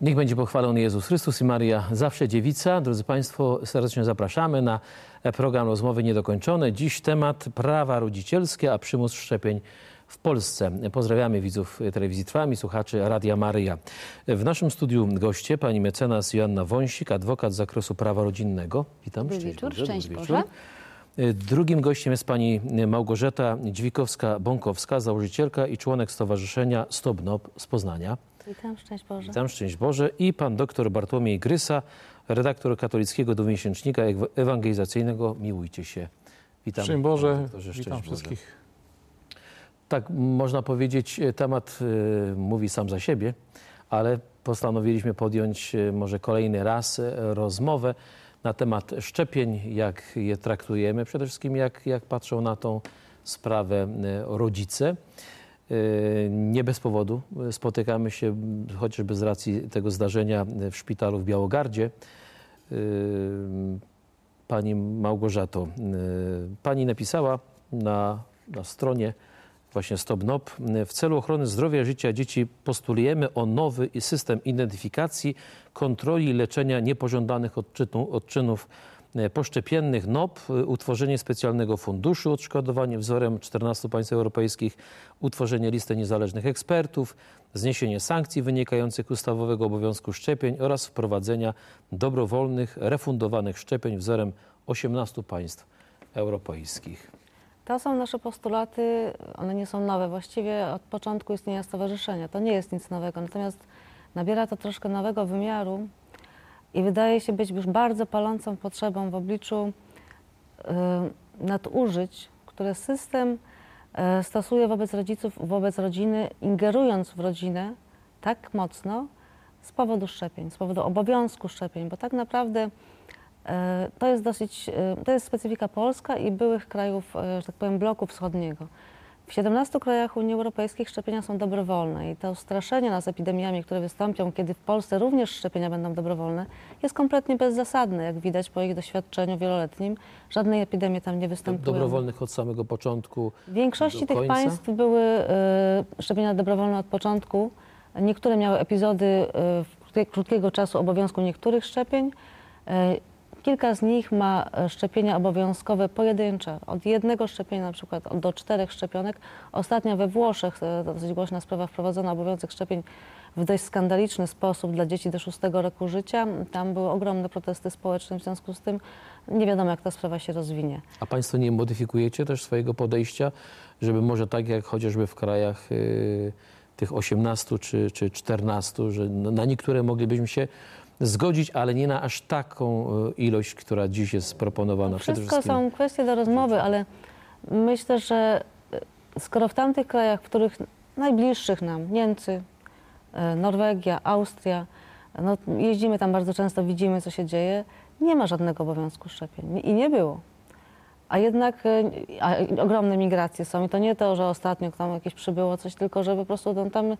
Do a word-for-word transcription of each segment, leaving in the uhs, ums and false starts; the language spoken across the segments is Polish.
Niech będzie pochwalony Jezus Chrystus i Maria zawsze dziewica. Drodzy Państwo, serdecznie zapraszamy na program Rozmowy Niedokończone. Dziś temat prawa rodzicielskie, a przymus szczepień w Polsce. Pozdrawiamy widzów telewizji Trwam i słuchaczy Radia Maryja. W naszym studiu goście pani mecenas Joanna Wąsik, adwokat z zakresu prawa rodzinnego. Witam. Dobry Szczęść wieczór, Boże. szczęść Dobry Boże. wieczór. Drugim gościem jest pani Małgorzata Dźwikowska-Bąkowska, założycielka i członek Stowarzyszenia Stop N O P z Poznania. Witam, szczęść Boże. Witam, szczęść Boże. I pan doktor Bartłomiej Grysa, redaktor katolickiego dwumiesięcznika ewangelizacyjnego Miłujcie się. Witam. Szczęść Boże, Doktorze, witam szczęść wszystkich. Boże. Tak, można powiedzieć, temat y, mówi sam za siebie, ale postanowiliśmy podjąć y, może kolejny raz y, rozmowę na temat szczepień, jak je traktujemy, przede wszystkim jak, jak patrzą na tą sprawę y, rodzice. Nie bez powodu spotykamy się chociażby z racji tego zdarzenia w szpitalu w Białogardzie. Pani Małgorzato, pani napisała na, na stronie właśnie Stop N O P: w celu ochrony zdrowia i życia dzieci postulujemy o nowy system identyfikacji, kontroli i leczenia niepożądanych odczynu, odczynów poszczepiennych N O P, utworzenie specjalnego funduszu odszkodowań wzorem czternastu państw europejskich, utworzenie listy niezależnych ekspertów, zniesienie sankcji wynikających z ustawowego obowiązku szczepień oraz wprowadzenia dobrowolnych, refundowanych szczepień wzorem osiemnastu państw europejskich. To są nasze postulaty, one nie są nowe. Właściwie od początku istnienia stowarzyszenia. To nie jest nic nowego, natomiast nabiera to troszkę nowego wymiaru i wydaje się być już bardzo palącą potrzebą w obliczu y, nadużyć, które system y, stosuje wobec rodziców, wobec rodziny, ingerując w rodzinę tak mocno z powodu szczepień, z powodu obowiązku szczepień, bo tak naprawdę y, to jest dosyć, y, to jest specyfika polska i byłych krajów, y, że tak powiem, bloku wschodniego. W siedemnastu krajach Unii Europejskiej szczepienia są dobrowolne i to straszenie nas epidemiami, które wystąpią, kiedy w Polsce również szczepienia będą dobrowolne, jest kompletnie bezzasadne, jak widać po ich doświadczeniu wieloletnim. Żadnej epidemii tam nie występują. Dobrowolnych od samego początku. W większości tych końca? państw były y, szczepienia dobrowolne od początku. Niektóre miały epizody y, krótkiego czasu obowiązku niektórych szczepień. Y, Kilka z nich ma szczepienia obowiązkowe pojedyncze, od jednego szczepienia na przykład do czterech szczepionek. Ostatnio we Włoszech, to dosyć głośna sprawa, wprowadzono obowiązek szczepień w dość skandaliczny sposób dla dzieci do szóstego roku życia. Tam były ogromne protesty społeczne, w związku z tym nie wiadomo, jak ta sprawa się rozwinie. A państwo nie modyfikujecie też swojego podejścia, żeby może tak jak chociażby w krajach y, tych osiemnastu czy, czy czternastu, że na niektóre moglibyśmy się zgodzić, ale nie na aż taką ilość, która dziś jest proponowana. To wszystko są kwestie do rozmowy, ale myślę, że skoro w tamtych krajach, w których najbliższych nam, Niemcy, Norwegia, Austria, no jeździmy tam bardzo często, widzimy, co się dzieje, nie ma żadnego obowiązku szczepień i nie było. A jednak a ogromne migracje są i to nie to, że ostatnio tam jakieś przybyło coś, tylko że po prostu tam, tam y,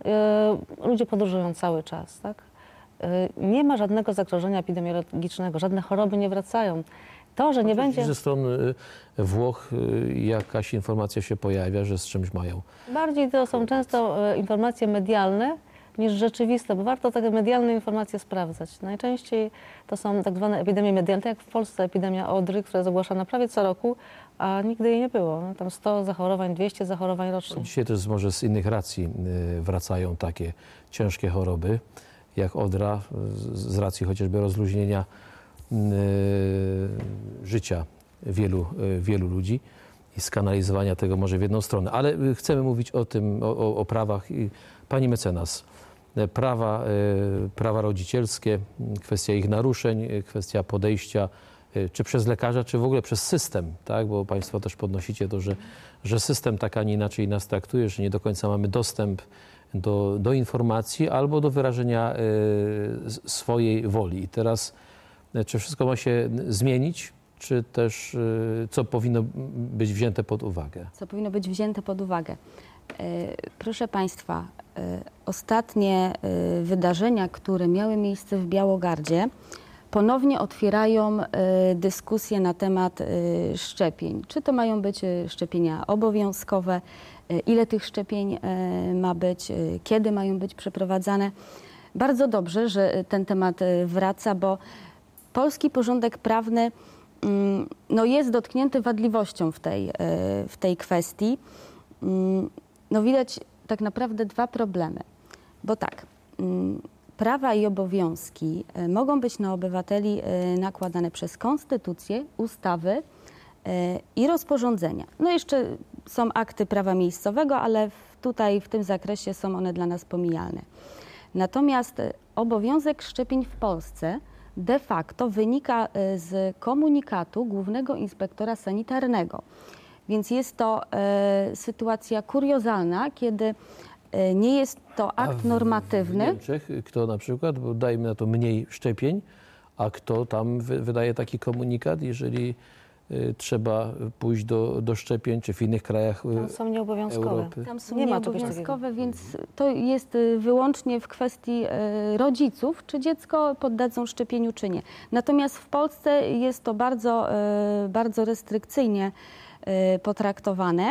ludzie podróżują cały czas, tak? Nie ma żadnego zagrożenia epidemiologicznego, żadne choroby nie wracają. To, że nie Oczywiście będzie... Ze strony Włoch jakaś informacja się pojawia, że z czymś mają. Bardziej to są często informacje medialne niż rzeczywiste, bo warto takie medialne informacje sprawdzać. Najczęściej to są tak zwane epidemie medialne, tak jak w Polsce epidemia odry, która jest ogłaszana prawie co roku, a nigdy jej nie było. Tam sto zachorowań, dwieście zachorowań rocznie. Dzisiaj też może z innych racji wracają takie ciężkie choroby, jak odra, z racji chociażby rozluźnienia y, życia wielu, y, wielu ludzi i skanalizowania tego może w jedną stronę. Ale chcemy mówić o tym, o, o prawach. Pani mecenas, prawa, y, prawa rodzicielskie, kwestia ich naruszeń, kwestia podejścia, y, czy przez lekarza, czy w ogóle przez system, tak? Bo państwo też podnosicie to, że, że system tak, a nie inaczej nas traktuje, że nie do końca mamy dostęp Do, do informacji albo do wyrażenia y, swojej woli. I teraz, czy wszystko ma się zmienić, czy też y, co powinno być wzięte pod uwagę? Co powinno być wzięte pod uwagę? Y, proszę Państwa, y, ostatnie y, wydarzenia, które miały miejsce w Białogardzie, ponownie otwierają y, dyskusję na temat y, szczepień. Czy to mają być y, szczepienia obowiązkowe, y, ile tych szczepień y, ma być, y, kiedy mają być przeprowadzane. bardzo dobrze, że ten temat wraca, bo polski porządek prawny no, jest dotknięty wadliwością w tej, w tej kwestii. No, widać tak naprawdę dwa problemy, bo tak, prawa i obowiązki mogą być na obywateli nakładane przez konstytucję, ustawy i rozporządzenia. No jeszcze są akty prawa miejscowego, ale tutaj w tym zakresie są one dla nas pomijalne. Natomiast obowiązek szczepień w Polsce de facto wynika z komunikatu Głównego Inspektora Sanitarnego. Więc jest to e, sytuacja kuriozalna, kiedy e, nie jest to akt w, normatywny. W Niemczech kto na przykład, bo dajmy na to mniej szczepień, a kto tam wy, wydaje taki komunikat, jeżeli y, trzeba pójść do, do szczepień, czy w innych krajach y, Tam są nieobowiązkowe. Europy? Tam są Nie ma czegoś nieobowiązkowe, więc to jest y, wyłącznie w kwestii y, rodziców, czy dziecko poddadzą szczepieniu, czy nie. Natomiast w Polsce jest to bardzo, y, bardzo restrykcyjnie potraktowane.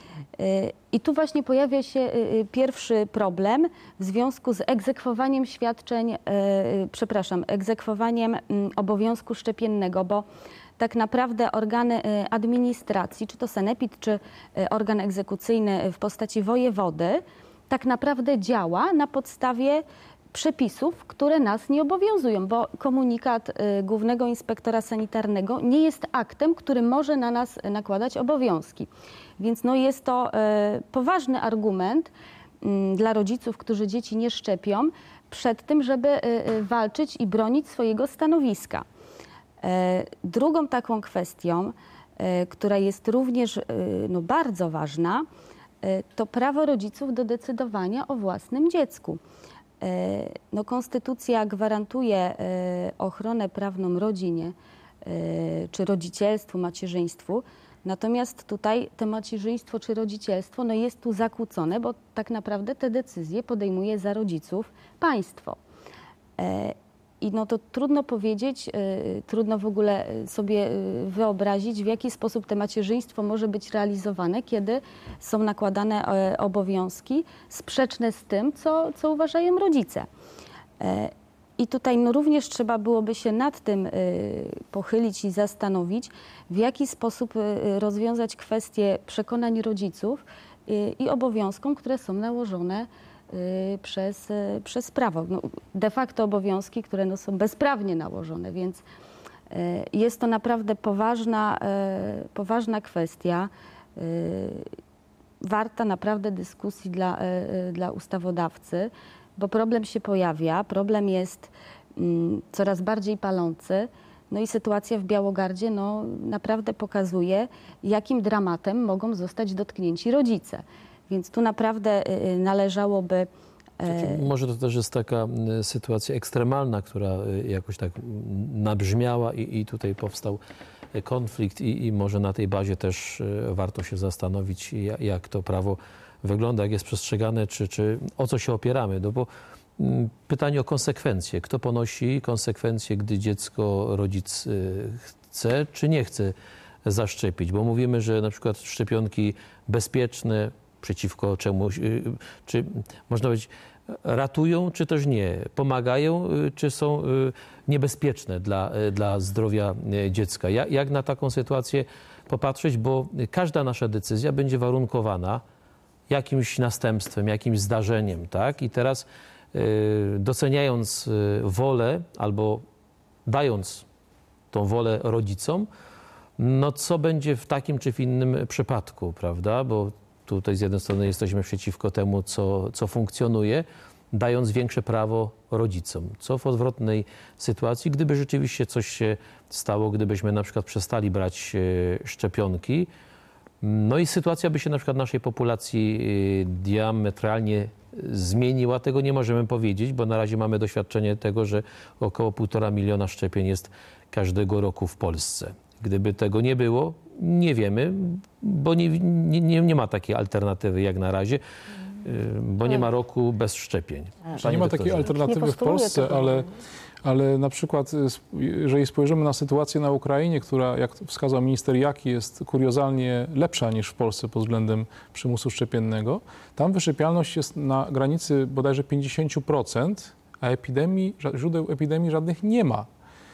I tu właśnie pojawia się pierwszy problem w związku z egzekwowaniem świadczeń, przepraszam, egzekwowaniem obowiązku szczepiennego, bo tak naprawdę organy administracji, czy to sanepid, czy organ egzekucyjny w postaci wojewody, tak naprawdę działa na podstawie przepisów, które nas nie obowiązują, bo komunikat y, Głównego Inspektora Sanitarnego nie jest aktem, który może na nas nakładać obowiązki. Więc no, jest to y, poważny argument y, dla rodziców, którzy dzieci nie szczepią, przed tym, żeby y, y, walczyć i bronić swojego stanowiska. Y, drugą taką kwestią, y, która jest również y, no, bardzo ważna, y, to prawo rodziców do decydowania o własnym dziecku. No, konstytucja gwarantuje ochronę prawną rodzinie, czy rodzicielstwu, macierzyństwu, natomiast tutaj to macierzyństwo czy rodzicielstwo no, jest tu zakłócone, bo tak naprawdę te decyzje podejmuje za rodziców państwo. I no to trudno powiedzieć, y, trudno w ogóle sobie wyobrazić, w jaki sposób to macierzyństwo może być realizowane, kiedy są nakładane y, obowiązki sprzeczne z tym, co, co uważają rodzice. Y, I tutaj no, również trzeba byłoby się nad tym y, pochylić i zastanowić, w jaki sposób y, rozwiązać kwestie przekonań rodziców y, i obowiązkom, które są nałożone Przez, przez prawo. No, de facto obowiązki, które no, są bezprawnie nałożone, więc jest to naprawdę poważna, poważna kwestia, warta naprawdę dyskusji dla, dla ustawodawcy, bo problem się pojawia, problem jest coraz bardziej palący. No i sytuacja w Białogardzie no, naprawdę pokazuje, jakim dramatem mogą zostać dotknięci rodzice. Więc tu naprawdę należałoby... Może to też jest taka sytuacja ekstremalna, która jakoś tak nabrzmiała i, i tutaj powstał konflikt i, i może na tej bazie też warto się zastanowić, jak to prawo wygląda, jak jest przestrzegane, czy, czy o co się opieramy. No bo pytanie o konsekwencje. Kto ponosi konsekwencje, gdy dziecko, rodzic chce, czy nie chce zaszczepić? Bo mówimy, że na przykład szczepionki bezpieczne, przeciwko czemuś, czy można powiedzieć, ratują, czy też nie, pomagają, czy są niebezpieczne dla, dla zdrowia dziecka. Jak, jak na taką sytuację popatrzeć, bo każda nasza decyzja będzie warunkowana jakimś następstwem, jakimś zdarzeniem, tak? I teraz doceniając wolę albo dając tą wolę rodzicom, no co będzie w takim czy w innym przypadku, prawda? Bo tutaj z jednej strony jesteśmy przeciwko temu, co, co funkcjonuje, dając większe prawo rodzicom. Co w odwrotnej sytuacji, gdyby rzeczywiście coś się stało, gdybyśmy na przykład przestali brać szczepionki, no i sytuacja by się na przykład naszej populacji diametralnie zmieniła. Tego nie możemy powiedzieć, bo na razie mamy doświadczenie tego, że około półtora miliona szczepień jest każdego roku w Polsce. Gdyby tego nie było, nie wiemy, bo nie, nie, nie ma takiej alternatywy jak na razie, bo nie ma roku bez szczepień. Nie ma takiej alternatywy w Polsce, ale, ale na przykład jeżeli spojrzymy na sytuację na Ukrainie, która, jak wskazał minister Jaki, jest kuriozalnie lepsza niż w Polsce pod względem przymusu szczepiennego, tam wyszczepialność jest na granicy bodajże pięćdziesiąt procent, a epidemii, źródeł epidemii żadnych nie ma.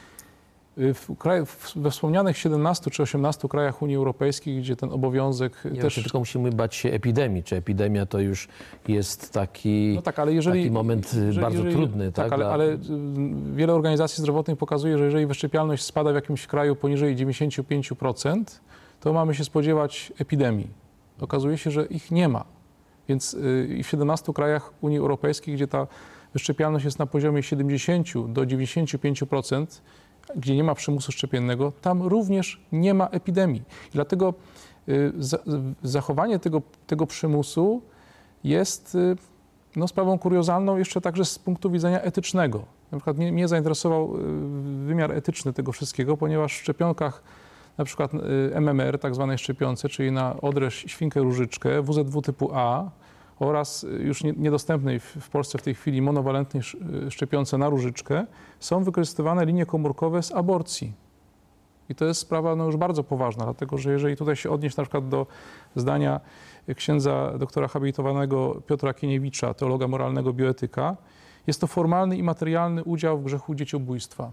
W kraju, we wspomnianych siedemnastu czy osiemnastu krajach Unii Europejskiej, gdzie ten obowiązek nie też... Wiem, tylko musimy bać się epidemii. Czy epidemia to już jest taki, no tak, ale jeżeli, taki moment jeżeli, bardzo jeżeli, trudny. Tak, tak ale, dla... ale wiele organizacji zdrowotnych pokazuje, że jeżeli wyszczepialność spada w jakimś kraju poniżej dziewięćdziesiąt pięć procent, to mamy się spodziewać epidemii. Okazuje się, że ich nie ma. Więc i w siedemnastu krajach Unii Europejskiej, gdzie ta wyszczepialność jest na poziomie siedemdziesiąt do dziewięćdziesięciu pięciu procent, gdzie nie ma przymusu szczepiennego, tam również nie ma epidemii. I dlatego y, za, zachowanie tego, tego przymusu jest y, no, sprawą kuriozalną jeszcze także z punktu widzenia etycznego. Na przykład mnie, mnie zainteresował y, wymiar etyczny tego wszystkiego, ponieważ w szczepionkach na przykład y, M M R, tak zwanej szczepionce, czyli na odrę, świnkę różyczkę, W Z W typu A oraz już nie, niedostępnej w, w Polsce w tej chwili monowalentnej szczepionce na różyczkę, są wykorzystywane linie komórkowe z aborcji. I to jest sprawa no, już bardzo poważna, dlatego że jeżeli tutaj się odnieść na przykład do zdania księdza doktora habilitowanego Piotra Kieniewicza, teologa moralnego, bioetyka, jest to formalny i materialny udział w grzechu dzieciobójstwa.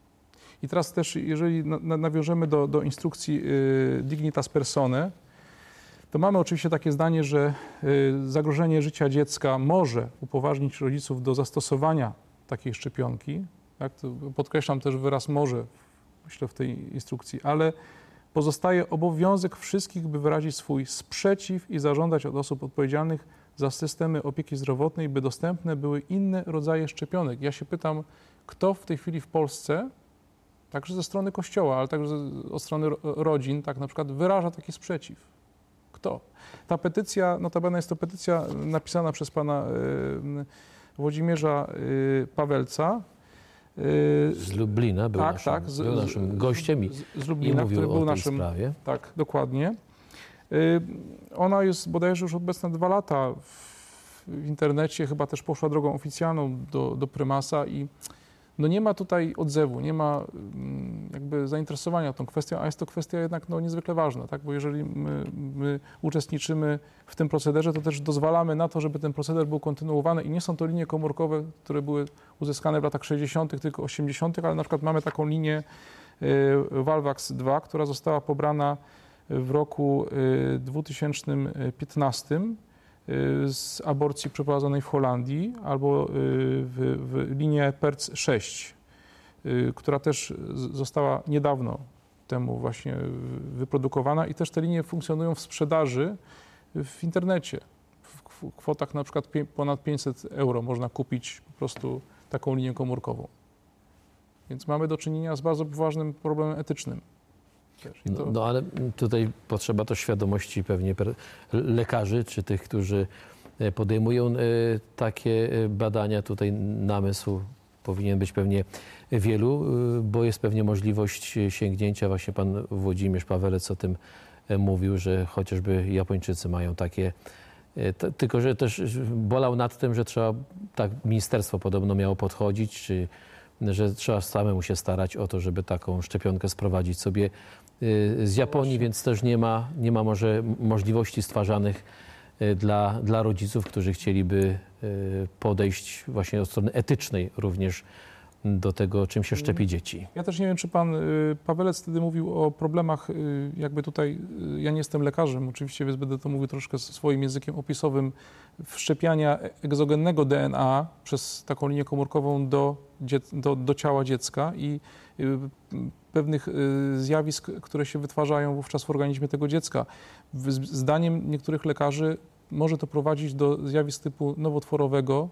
I teraz też, jeżeli na, nawiążemy do, do instrukcji y, Dignitas Personae, to mamy oczywiście takie zdanie, że y, zagrożenie życia dziecka może upoważnić rodziców do zastosowania takiej szczepionki. Tak? To podkreślam też wyraz może, myślę, w tej instrukcji, ale pozostaje obowiązek wszystkich, by wyrazić swój sprzeciw i zażądać od osób odpowiedzialnych za systemy opieki zdrowotnej, by dostępne były inne rodzaje szczepionek. Ja się pytam, kto w tej chwili w Polsce, także ze strony Kościoła, ale także od strony rodzin, tak na przykład wyraża taki sprzeciw. Kto? Ta petycja, notabene jest to petycja napisana przez pana y, Włodzimierza y, Pawelca. Y, z Lublina był, tak, naszym, tak, z, był naszym gościem i, z, z Lublina, i mówił który o był tej naszym, sprawie. Tak, dokładnie. Y, ona jest bodajże już obecna dwa lata w, w internecie, chyba też poszła drogą oficjalną do, do prymasa i no nie ma tutaj odzewu, nie ma jakby zainteresowania tą kwestią, a jest to kwestia jednak no, niezwykle ważna, tak? Bo jeżeli my, my uczestniczymy w tym procederze, to też dozwalamy na to, żeby ten proceder był kontynuowany i nie są to linie komórkowe, które były uzyskane w latach sześćdziesiątych, tylko osiemdziesiątych, ale na przykład mamy taką linię y, Valvax dwa, która została pobrana w roku y, dwa tysiące piętnastym z aborcji przeprowadzonej w Holandii, albo w, w linię P E R C sześć, która też została niedawno temu właśnie wyprodukowana i też te linie funkcjonują w sprzedaży w internecie. W kwotach na przykład ponad pięćset euro można kupić po prostu taką linię komórkową. Więc mamy do czynienia z bardzo poważnym problemem etycznym. No, no ale tutaj potrzeba też świadomości pewnie lekarzy, czy tych, którzy podejmują takie badania. Tutaj namysł powinien być pewnie wielu, bo jest pewnie możliwość sięgnięcia. Właśnie pan Włodzimierz Pawelec o tym mówił, że chociażby Japończycy mają takie, t- tylko że też bolał nad tym, że trzeba, tak ministerstwo podobno miało podchodzić, czy że trzeba samemu się starać o to, żeby taką szczepionkę sprowadzić sobie z Japonii, więc też nie ma, nie ma może możliwości stwarzanych dla, dla rodziców, którzy chcieliby podejść właśnie od strony etycznej również do tego, czym się szczepi dzieci. Ja też nie wiem, czy pan Pawelec wtedy mówił o problemach, jakby tutaj, ja nie jestem lekarzem oczywiście, więc będę to mówił troszkę swoim językiem opisowym, wszczepiania egzogennego D N A przez taką linię komórkową do, do, do ciała dziecka i pewnych zjawisk, które się wytwarzają wówczas w organizmie tego dziecka. Zdaniem niektórych lekarzy może to prowadzić do zjawisk typu nowotworowego,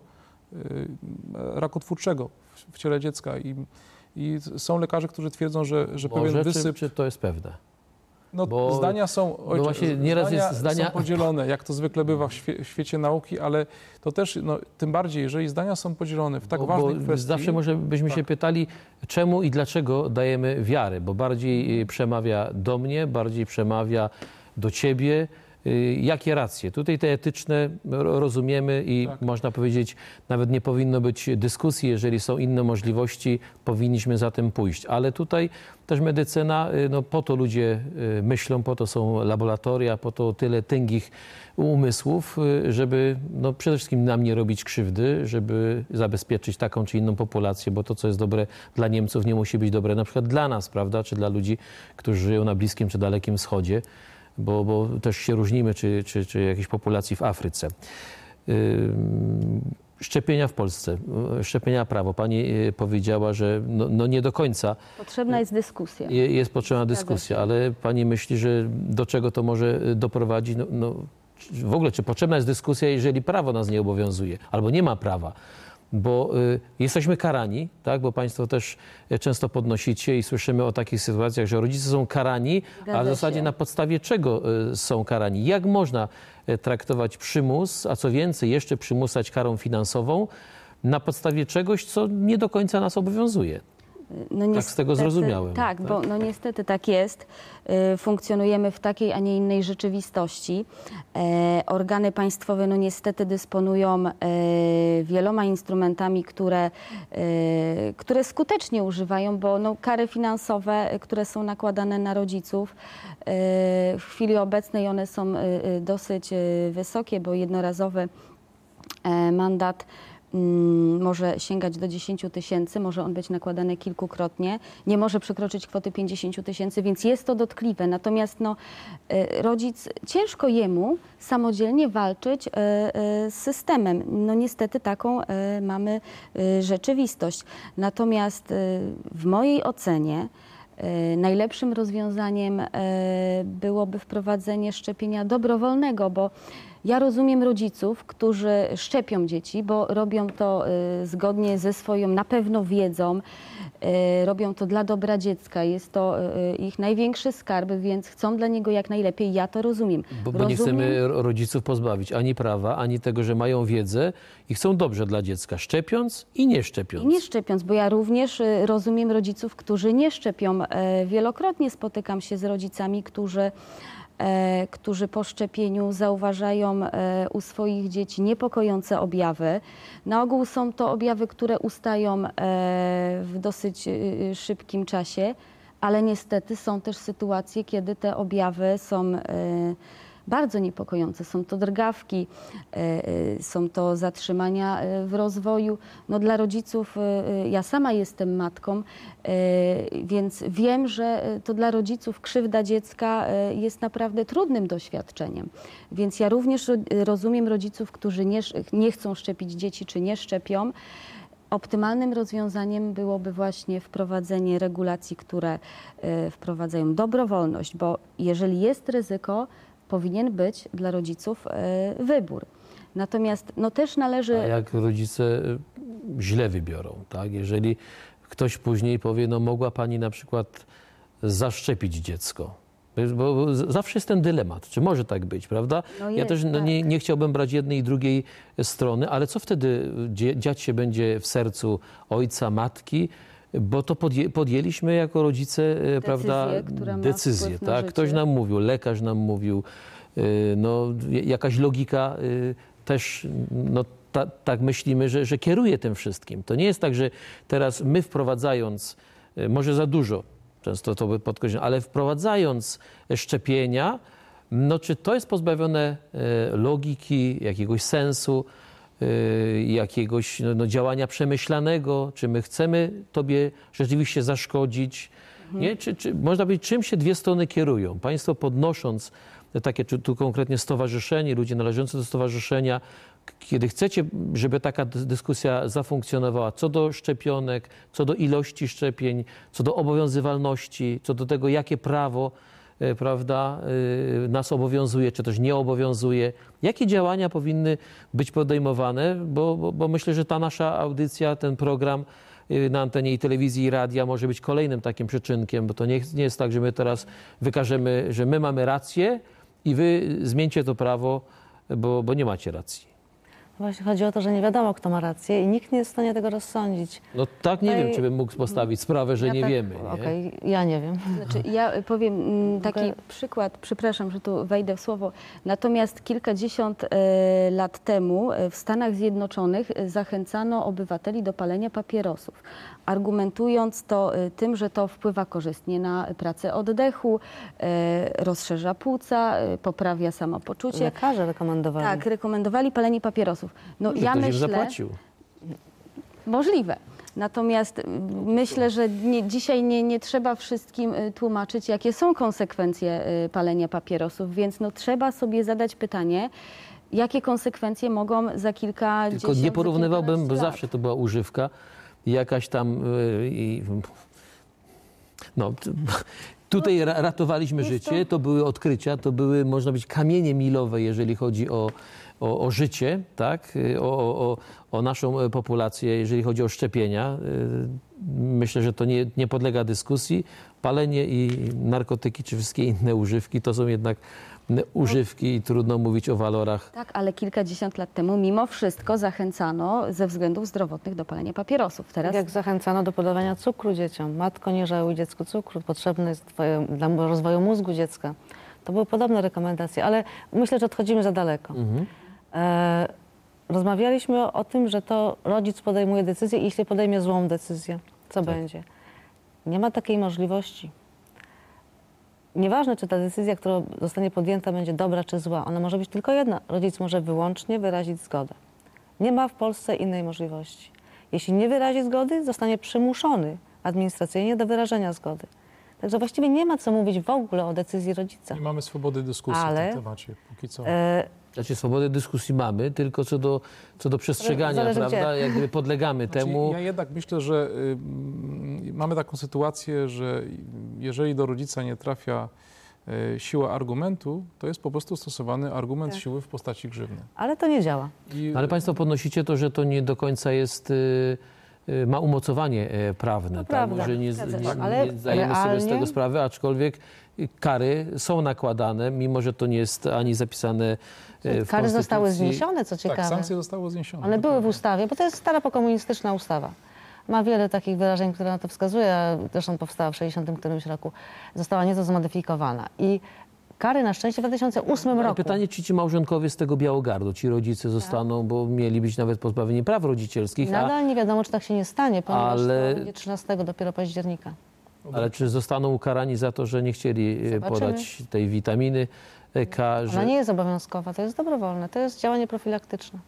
rakotwórczego w ciele dziecka. I, i są lekarze, którzy twierdzą, że, że może, pewien wysyp... Czy, czy to jest pewne? No, Bo, zdania są, ojcze, no właśnie nieraz zdania jest zdania... są podzielone, jak to zwykle bywa w, świe, w świecie nauki, ale to też, no, tym bardziej, jeżeli zdania są podzielone w tak bo, ważnej bo kwestii... Zawsze może byśmy tak. się pytali, czemu i dlaczego dajemy wiarę, bo bardziej przemawia do mnie, bardziej przemawia do ciebie Jakie racje? Tutaj te etyczne rozumiemy i Tak. można powiedzieć, nawet nie powinno być dyskusji, jeżeli są inne możliwości, powinniśmy za tym pójść. Ale tutaj też medycyna, no po to ludzie myślą, po to są laboratoria, po to tyle tęgich umysłów, żeby no przede wszystkim nam nie robić krzywdy, żeby zabezpieczyć taką czy inną populację, bo to, co jest dobre dla Niemców, nie musi być dobre na przykład dla nas, prawda, czy dla ludzi, którzy żyją na Bliskim czy Dalekim Wschodzie. Bo, bo też się różnimy, czy, czy, czy jakiejś populacji w Afryce. Yy, szczepienia w Polsce, szczepienia prawo. Pani powiedziała, że no, no nie do końca Potrzebna jest dyskusja. je, jest potrzebna dyskusja, ale pani myśli, że do czego to może doprowadzić? No, no, w ogóle, czy potrzebna jest dyskusja, jeżeli prawo nas nie obowiązuje, albo nie ma prawa? Bo y, jesteśmy karani, tak? Bo państwo też często podnosicie i słyszymy o takich sytuacjach, że rodzice są karani, Zgadza a w zasadzie się. na podstawie czego y, są karani? Jak można y, traktować przymus, a co więcej, jeszcze przymusać karą finansową na podstawie czegoś, co nie do końca nas obowiązuje? No Tak z tego zrozumiałem. Tak, Tak. bo no niestety tak jest. Y, Funkcjonujemy w takiej, a nie innej rzeczywistości. E, Organy państwowe no niestety dysponują e, wieloma instrumentami, które, e, które skutecznie używają, bo no kary finansowe, e, które są nakładane na rodziców, e, w chwili obecnej one są e, e, dosyć e, wysokie, bo jednorazowy e, mandat mm, może sięgać do dziesięciu tysięcy, może on być nakładany kilkukrotnie, nie może przekroczyć kwoty pięćdziesięciu tysięcy, więc jest to dotkliwe. Natomiast no, e, rodzic, ciężko jemu samodzielnie walczyć e, e, z systemem. No niestety taką e, mamy e, rzeczywistość. Natomiast e, w mojej ocenie e, najlepszym rozwiązaniem e, byłoby wprowadzenie szczepienia dobrowolnego, bo ja rozumiem rodziców, którzy szczepią dzieci, bo robią to y, zgodnie ze swoją na pewno wiedzą, y, robią to dla dobra dziecka, jest to y, ich największy skarb, więc chcą dla niego jak najlepiej, ja to rozumiem. Bo, bo nie Rozumiem- chcemy rodziców pozbawić ani prawa, ani tego, że mają wiedzę i chcą dobrze dla dziecka, szczepiąc i nie szczepiąc. I nie szczepiąc, bo ja również y, rozumiem rodziców, którzy nie szczepią. E, Wielokrotnie spotykam się z rodzicami, którzy, e, którzy po szczepieniu zauważają e, u swoich dzieci niepokojące objawy. Na ogół są to objawy, które ustają e, w dosyć y, szybkim czasie, ale niestety są też sytuacje, kiedy te objawy są e, bardzo niepokojące. Są to drgawki, e, e, są to zatrzymania e, w rozwoju. No dla rodziców, e, ja sama jestem matką, e, więc wiem, że e, to dla rodziców krzywda dziecka e, jest naprawdę trudnym doświadczeniem. Więc ja również ro- rozumiem rodziców, którzy nie, sz- nie chcą szczepić dzieci, czy nie szczepią. Optymalnym rozwiązaniem byłoby właśnie wprowadzenie regulacji, które e, wprowadzają dobrowolność, bo jeżeli jest ryzyko, powinien być dla rodziców e, wybór. Natomiast no też należy... A jak rodzice y, źle wybiorą, tak? Jeżeli ktoś później powie, no mogła pani na przykład zaszczepić dziecko. Bo bo z- zawsze jest ten dylemat, czy może tak być, prawda? No ja jest, też no, tak. nie, nie chciałbym brać jednej i drugiej strony, ale co wtedy dzie- dziać się będzie w sercu ojca, matki? Bo to podję, podjęliśmy jako rodzice, e, prawda, która ma decyzję. wpływ na Tak? życie. Ktoś nam mówił, lekarz nam mówił, y, no, j- jakaś logika y, też, no, ta, tak myślimy, że, że kieruje tym wszystkim. To nie jest tak, że teraz my wprowadzając, y, może za dużo, często to podkreślam, ale wprowadzając szczepienia, no czy to jest pozbawione e, logiki, jakiegoś sensu, e, jakiegoś no, no, działania przemyślanego, czy my chcemy tobie rzeczywiście zaszkodzić, nie? Czy, czy można powiedzieć, czym się dwie strony kierują? Państwo podnosząc takie, czy tu konkretnie stowarzyszenie, ludzie należący do stowarzyszenia, k- kiedy chcecie, żeby taka dys- dyskusja zafunkcjonowała co do szczepionek, co do ilości szczepień, co do obowiązywalności, co do tego, jakie prawo e, prawda, e, nas obowiązuje, czy też nie obowiązuje, jakie działania powinny być podejmowane, bo, bo, bo myślę, że ta nasza audycja, ten program e, na antenie i telewizji i radia może być kolejnym takim przyczynkiem, bo to nie, nie jest tak, że my teraz wykażemy, że my mamy rację i wy zmieńcie to prawo, bo, bo nie macie racji. Właśnie chodzi o to, że nie wiadomo, kto ma rację i nikt nie jest w stanie tego rozsądzić. No tak, nie No wiem, i- czy bym mógł postawić sprawę, że Ja nie tak, wiemy. Nie? Okej, ja nie wiem. Znaczy, ja powiem mm, taki Mogę- przykład, przepraszam, że tu wejdę w słowo. Natomiast kilkadziesiąt e, lat temu e, w Stanach Zjednoczonych e, zachęcano obywateli do palenia papierosów, argumentując to e, tym, że to wpływa korzystnie na pracę oddechu, e, rozszerza płuca, e, poprawia samopoczucie. Lekarze rekomendowali. Tak, rekomendowali palenie papierosów. No Że ja ktoś im myślę, zapłacił. możliwe. Natomiast y, myślę, że nie, dzisiaj nie, nie trzeba wszystkim y, tłumaczyć, jakie są konsekwencje y, palenia papierosów, więc no, trzeba sobie zadać pytanie, jakie konsekwencje mogą za kilka Tylko nie porównywałbym, bo lat. zawsze to była używka i jakaś tam... Yy, i- no, t- tutaj ra- ratowaliśmy jest życie, to były odkrycia, to były, można być, kamienie milowe, jeżeli chodzi o, o, o życie, tak? Yy, O, o, o, o naszą e, populację, jeżeli chodzi o szczepienia. Yy, Myślę, że to nie, nie podlega dyskusji. Palenie i narkotyki, czy wszystkie inne używki, to są jednak m, używki i trudno mówić o walorach. Tak, ale kilkadziesiąt lat temu mimo wszystko zachęcano ze względów zdrowotnych do palenia papierosów. Teraz Tak jak zachęcano do podawania cukru dzieciom. Matko, nie żałuj dziecku cukru, potrzebny jest twoje, dla rozwoju mózgu dziecka. To były podobne rekomendacje, ale myślę, że odchodzimy za daleko. E, rozmawialiśmy o, o tym, że to rodzic podejmuje decyzję i jeśli podejmie złą decyzję, co będzie? Nie ma takiej możliwości. Nieważne, czy ta decyzja, która zostanie podjęta, będzie dobra czy zła, ona może być tylko jedna. Rodzic może wyłącznie wyrazić zgodę. Nie ma w Polsce innej możliwości. Jeśli nie wyrazi zgody, zostanie przymuszony administracyjnie do wyrażenia zgody. Także właściwie nie ma co mówić w ogóle o decyzji rodzica. Nie mamy swobody dyskusji Ale- w tym temacie, póki co. E, Znaczy swobodę dyskusji mamy, tylko co do, co do przestrzegania, Zależy prawda, gdzie. jak gdyby podlegamy Znaczy, temu. Ja jednak myślę, że y, mm, mamy taką sytuację, że jeżeli do rodzica nie trafia y, siła argumentu, to jest po prostu stosowany argument Tak. siły w postaci grzywny. ale to nie działa. I, Ale Państwo podnosicie to, że to nie do końca jest, y, y, ma umocowanie e, prawne, tak? prawda. Że nie, Zgadza nie, się. nie, Ale zdajemy sobie z realnie- tego sprawy, aczkolwiek y, kary są nakładane, mimo że to nie jest ani zapisane e, w Kary zostały Konstytucji. zniesione, co tak, ciekawe. sankcje zostały zniesione. One to były w prawda. ustawie, bo to jest stara pokomunistyczna ustawa. Ma wiele takich wyrażeń, które na to wskazuje, a zresztą powstała w sześćdziesiątym którymś roku. Została nieco zmodyfikowana. I kary na szczęście w dwa tysiące ósmym Ale roku. pytanie, czy ci małżonkowie z tego Białogardu, ci rodzice zostaną, bo mieli być nawet pozbawieni praw rodzicielskich, a, Nadal nie wiadomo, czy tak się nie stanie, ponieważ Ale- to będzie trzynastego dopiero października. ale czy zostaną ukarani za to, że nie chcieli e, Zobaczymy. podać tej witaminy K, Ona że... nie jest obowiązkowa, to jest dobrowolne, to jest działanie profilaktyczne.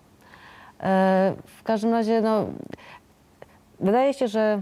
E, w każdym razie, no, wydaje się, że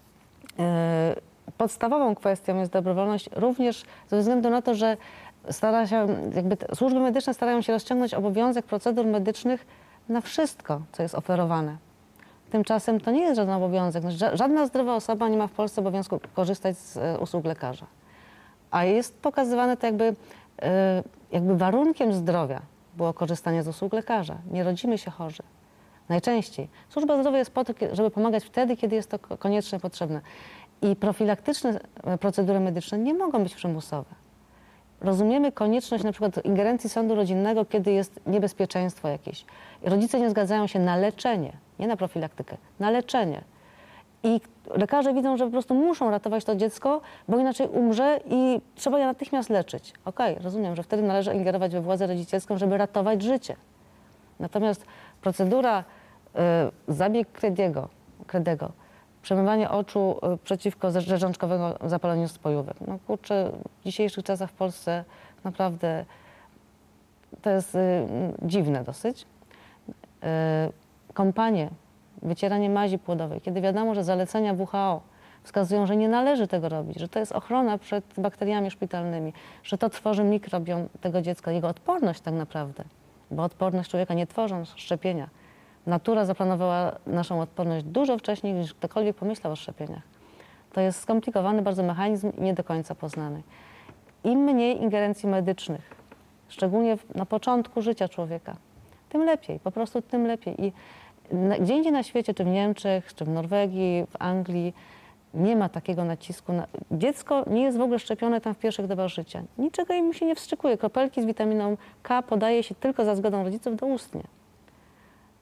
e, podstawową kwestią jest dobrowolność również ze względu na to, że stara się, jakby te, służby medyczne starają się rozciągnąć obowiązek procedur medycznych na wszystko, co jest oferowane. Tymczasem to nie jest żaden obowiązek. Znaczy, ża- żadna zdrowa osoba nie ma w Polsce obowiązku korzystać z e, usług lekarza. A jest pokazywane to jakby, e, jakby warunkiem zdrowia było korzystanie z usług lekarza. Nie rodzimy się chorzy. Najczęściej. Służba zdrowia jest po to, kie- żeby pomagać wtedy, kiedy jest to ko- koniecznie potrzebne. I profilaktyczne e, procedury medyczne nie mogą być przymusowe. Rozumiemy konieczność na przykład ingerencji sądu rodzinnego, kiedy jest niebezpieczeństwo jakieś. I rodzice nie zgadzają się na leczenie, nie na profilaktykę, na leczenie. I lekarze widzą, że po prostu muszą ratować to dziecko, bo inaczej umrze i trzeba je natychmiast leczyć. Okej, rozumiem, że wtedy należy ingerować we władzę rodzicielską, żeby ratować życie. Natomiast procedura, y, zabieg Krediego, Kredego, przemywanie oczu y, przeciwko ze- rzeżączkowego zapaleniu spojówek. No kurczę, w dzisiejszych czasach w Polsce naprawdę to jest y, dziwne dosyć. Y, Kąpanie, wycieranie mazi płodowej, kiedy wiadomo, że zalecenia W H O wskazują, że nie należy tego robić, że to jest ochrona przed bakteriami szpitalnymi, że to tworzy mikrobiom tego dziecka, jego odporność tak naprawdę, bo odporność człowieka nie tworzą szczepienia. Natura zaplanowała naszą odporność dużo wcześniej, niż ktokolwiek pomyślał o szczepieniach. To jest skomplikowany bardzo mechanizm i nie do końca poznany. Im mniej ingerencji medycznych, szczególnie w- na początku życia człowieka, tym lepiej, po prostu tym lepiej. I na, gdzie indziej na świecie, czy w Niemczech, czy w Norwegii, w Anglii, nie ma takiego nacisku. Na... Dziecko nie jest w ogóle szczepione tam w pierwszych dobach życia. Niczego im się nie wstrzykuje. Kropelki z witaminą K podaje się tylko za zgodą rodziców doustnie.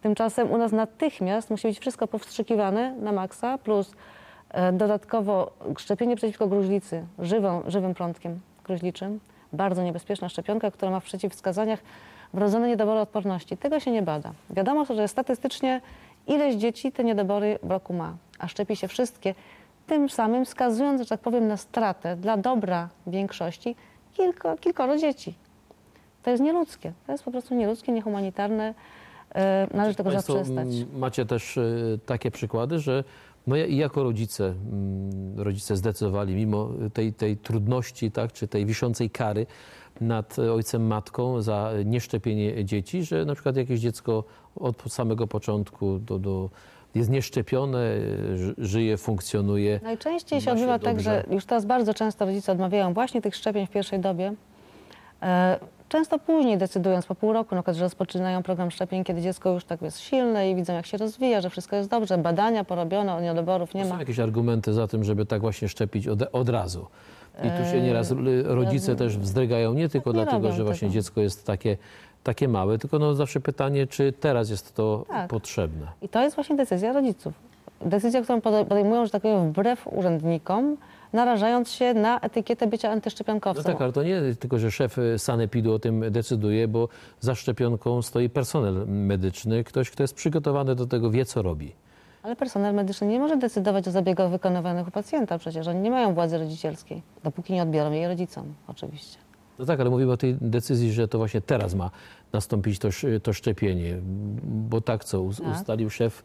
Tymczasem u nas natychmiast musi być wszystko powstrzykiwane na maksa, plus e, dodatkowo szczepienie przeciwko gruźlicy, żywą, żywym prądkiem gruźliczym. Bardzo niebezpieczna szczepionka, która ma w przeciwwskazaniach wrodzone niedobory odporności. Tego się nie bada. Wiadomo, że statystycznie ileś dzieci te niedobory w roku ma, a szczepi się wszystkie, tym samym wskazując, że tak powiem, na stratę dla dobra większości kilko, kilkoro dzieci. To jest nieludzkie. To jest po prostu nieludzkie, niehumanitarne. E, należy tego Państwo zaprzestać. m, macie też e, takie przykłady, że no ja- i jako rodzice, mm, rodzice zdecydowali mimo tej, tej trudności, tak, czy tej wiszącej kary nad ojcem, matką za nieszczepienie dzieci, że na przykład jakieś dziecko od samego początku do, do, jest nieszczepione, ży- żyje, funkcjonuje. Najczęściej się ma się odbywa tak, dobrze. że już teraz bardzo często rodzice odmawiają właśnie tych szczepień w pierwszej dobie. E, Często później decydując po pół roku, na przykład, że rozpoczynają program szczepień, kiedy dziecko już tak jest silne i widzą, jak się rozwija, że wszystko jest dobrze, badania porobione, niedoborów nie Są ma. jakieś argumenty za tym, żeby tak właśnie szczepić od, od razu. I tu się nieraz l- rodzice też wzdrygają, nie tylko Tak nie dlatego, robią że właśnie tego. dziecko jest takie, takie małe, tylko no zawsze pytanie, czy teraz jest to Tak. potrzebne. I to jest właśnie decyzja rodziców. Decyzja, którą pode- podejmują, że tak powiem, wbrew urzędnikom, narażając się na etykietę bycia No antyszczepionkowcem. tak, ale to nie tylko, że szef sanepidu o tym decyduje, bo za szczepionką stoi personel medyczny, ktoś, kto jest przygotowany do tego, wie co robi. Ale personel medyczny nie może decydować o zabiegach wykonywanych u pacjenta przecież. Oni nie mają władzy rodzicielskiej, dopóki nie odbiorą jej rodzicom, oczywiście. No tak, ale mówimy o tej decyzji, że to właśnie teraz ma nastąpić to, sz- to szczepienie, bo tak co us- Tak. ustalił szef.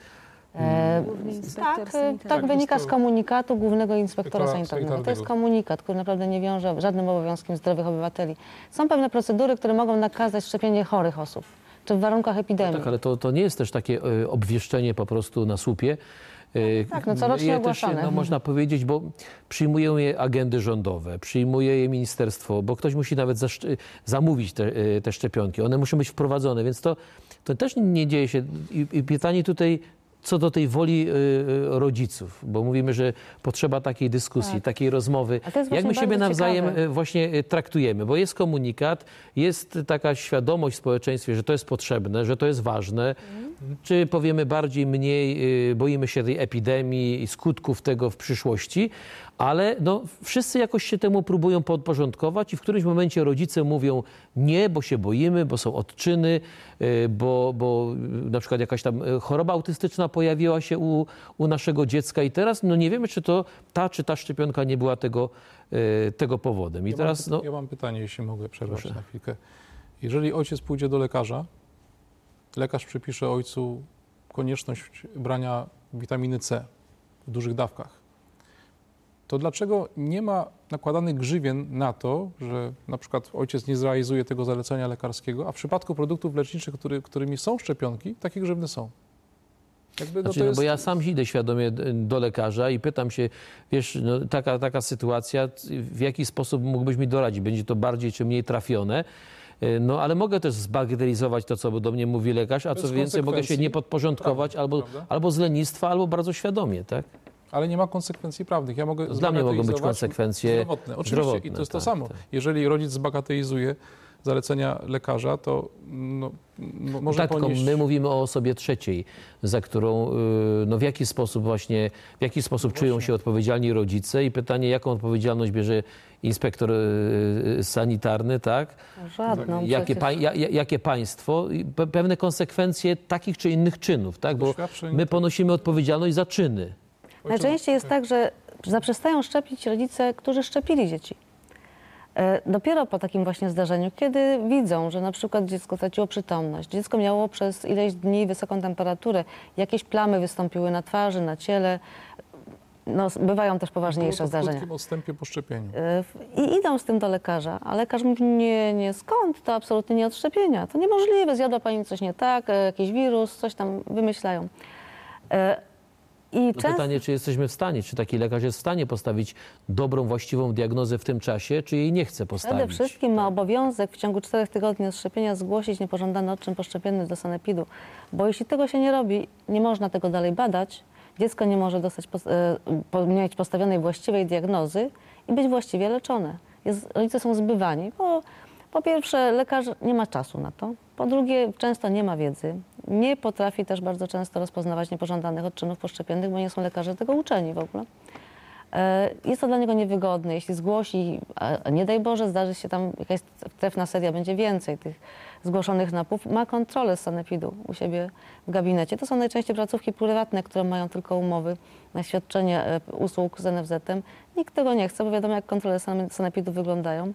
E, Główny inspektor tak, e, sanitarny. tak Tak, wynika jest z to- komunikatu Głównego Inspektora Inspektora Sanitarnego. To jest Sanitarnego. komunikat, który naprawdę nie wiąże żadnym obowiązkiem zdrowych obywateli. Są pewne procedury, które mogą nakazać szczepienie chorych osób, czy w warunkach epidemii. Tak, ale to, to nie jest też takie e, obwieszczenie po prostu na słupie. E, tak, no corocznie je też, ogłaszane. no, można powiedzieć, bo przyjmują je agendy rządowe, przyjmuje je ministerstwo, bo ktoś musi nawet zaszcz- zamówić te, e, te szczepionki. One muszą być wprowadzone, więc to, to też nie dzieje się. I, i pytanie tutaj co do tej woli e, rodziców, bo mówimy, że potrzeba takiej dyskusji, Tak. takiej rozmowy. A to jest Jak my właśnie siebie bardzo nawzajem ciekawe. e, właśnie e, traktujemy, bo jest komunikat, jest taka świadomość w społeczeństwie, że to jest potrzebne, że to jest ważne. Czy powiemy bardziej, mniej, y, boimy się tej epidemii i skutków tego w przyszłości, ale no, wszyscy jakoś się temu próbują podporządkować i w którymś momencie rodzice mówią nie, bo się boimy, bo są odczyny, y, bo, bo y, na przykład jakaś tam y, choroba autystyczna pojawiła się u, u naszego dziecka i teraz no, nie wiemy, czy to ta czy ta szczepionka nie była tego, y, tego powodem. I Ja teraz mam, no, ja mam pytanie, jeśli mogę przerwać Proszę. na chwilkę. Jeżeli ojciec pójdzie do lekarza, lekarz przepisze ojcu konieczność brania witaminy C w dużych dawkach, to dlaczego nie ma nakładanych grzywien na to, że na przykład ojciec nie zrealizuje tego zalecenia lekarskiego, a w przypadku produktów leczniczych, który, którymi są szczepionki, takie grzywny są? Jakby, Znaczy, to no jest- bo ja sam idę świadomie d- do lekarza i pytam się, wiesz, no, taka, taka sytuacja, w jaki sposób mógłbyś mi doradzić? Będzie to bardziej czy mniej trafione? Y, No, ale mogę też zbagatelizować to, co do mnie mówi lekarz, a Bez co więcej, mogę się konsekwencji. nie podporządkować Prawda, albo, prawda. albo z lenistwa, albo bardzo świadomie, tak? Ale nie ma konsekwencji prawnych. Ja mogę Dla mnie mogą być zbagatelizować konsekwencje zdrowotne. Oczywiście zdrowotne, i to jest to tak, samo. tak. Jeżeli rodzic zbagatelizuje zalecenia lekarza, to no, m- może tak, tylko ponieść... my mówimy o osobie trzeciej, za którą, y, no w jaki sposób właśnie, w jaki sposób czują się odpowiedzialni rodzice i pytanie, jaką odpowiedzialność bierze inspektor y, sanitarny, tak? Żadną Jakie, przecież. pa, ja, ja- jakie państwo, i pe, pewne konsekwencje takich czy innych czynów, tak? Bo Doświadczeń, my tak. ponosimy odpowiedzialność za czyny. Najczęściej jest tak, że zaprzestają szczepić rodzice, którzy szczepili dzieci. E, Dopiero po takim właśnie zdarzeniu, kiedy widzą, że na przykład dziecko straciło przytomność, dziecko miało przez ileś dni wysoką temperaturę, jakieś plamy wystąpiły na twarzy, na ciele, no, bywają też Było poważniejsze to w zdarzenia. krótkim odstępie po szczepieniu. E, w- I idą z tym do lekarza, a lekarz mówi, nie, nie, skąd, to absolutnie nie od szczepienia, to niemożliwe, zjadła pani coś nie tak, e, jakiś wirus, coś tam wymyślają. E, I No często... pytanie, czy jesteśmy w stanie, czy taki lekarz jest w stanie postawić dobrą, właściwą diagnozę w tym czasie, czy jej nie chce postawić. Przede wszystkim ma obowiązek w ciągu czterech tygodni od szczepienia zgłosić niepożądany odczyn poszczepienny do sanepidu, bo jeśli tego się nie robi, nie można tego dalej badać, dziecko nie może dostać, pos- e, po- mieć postawionej właściwej diagnozy i być właściwie leczone. Jest, rodzice są zbywani, bo po pierwsze lekarz nie ma czasu na to, po drugie często nie ma wiedzy, nie potrafi też bardzo często rozpoznawać niepożądanych odczynów poszczepiennych, bo nie są lekarze tego uczeni w ogóle. Jest to dla niego niewygodne. Jeśli zgłosi, a nie daj Boże, zdarzy się tam jakaś trefna seria, będzie więcej tych zgłoszonych napów, ma kontrolę z sanepidu u siebie w gabinecie. To są najczęściej placówki prywatne, które mają tylko umowy na świadczenie usług z en ef zetem. Nikt tego nie chce, bo wiadomo, jak kontrole sanepidu wyglądają.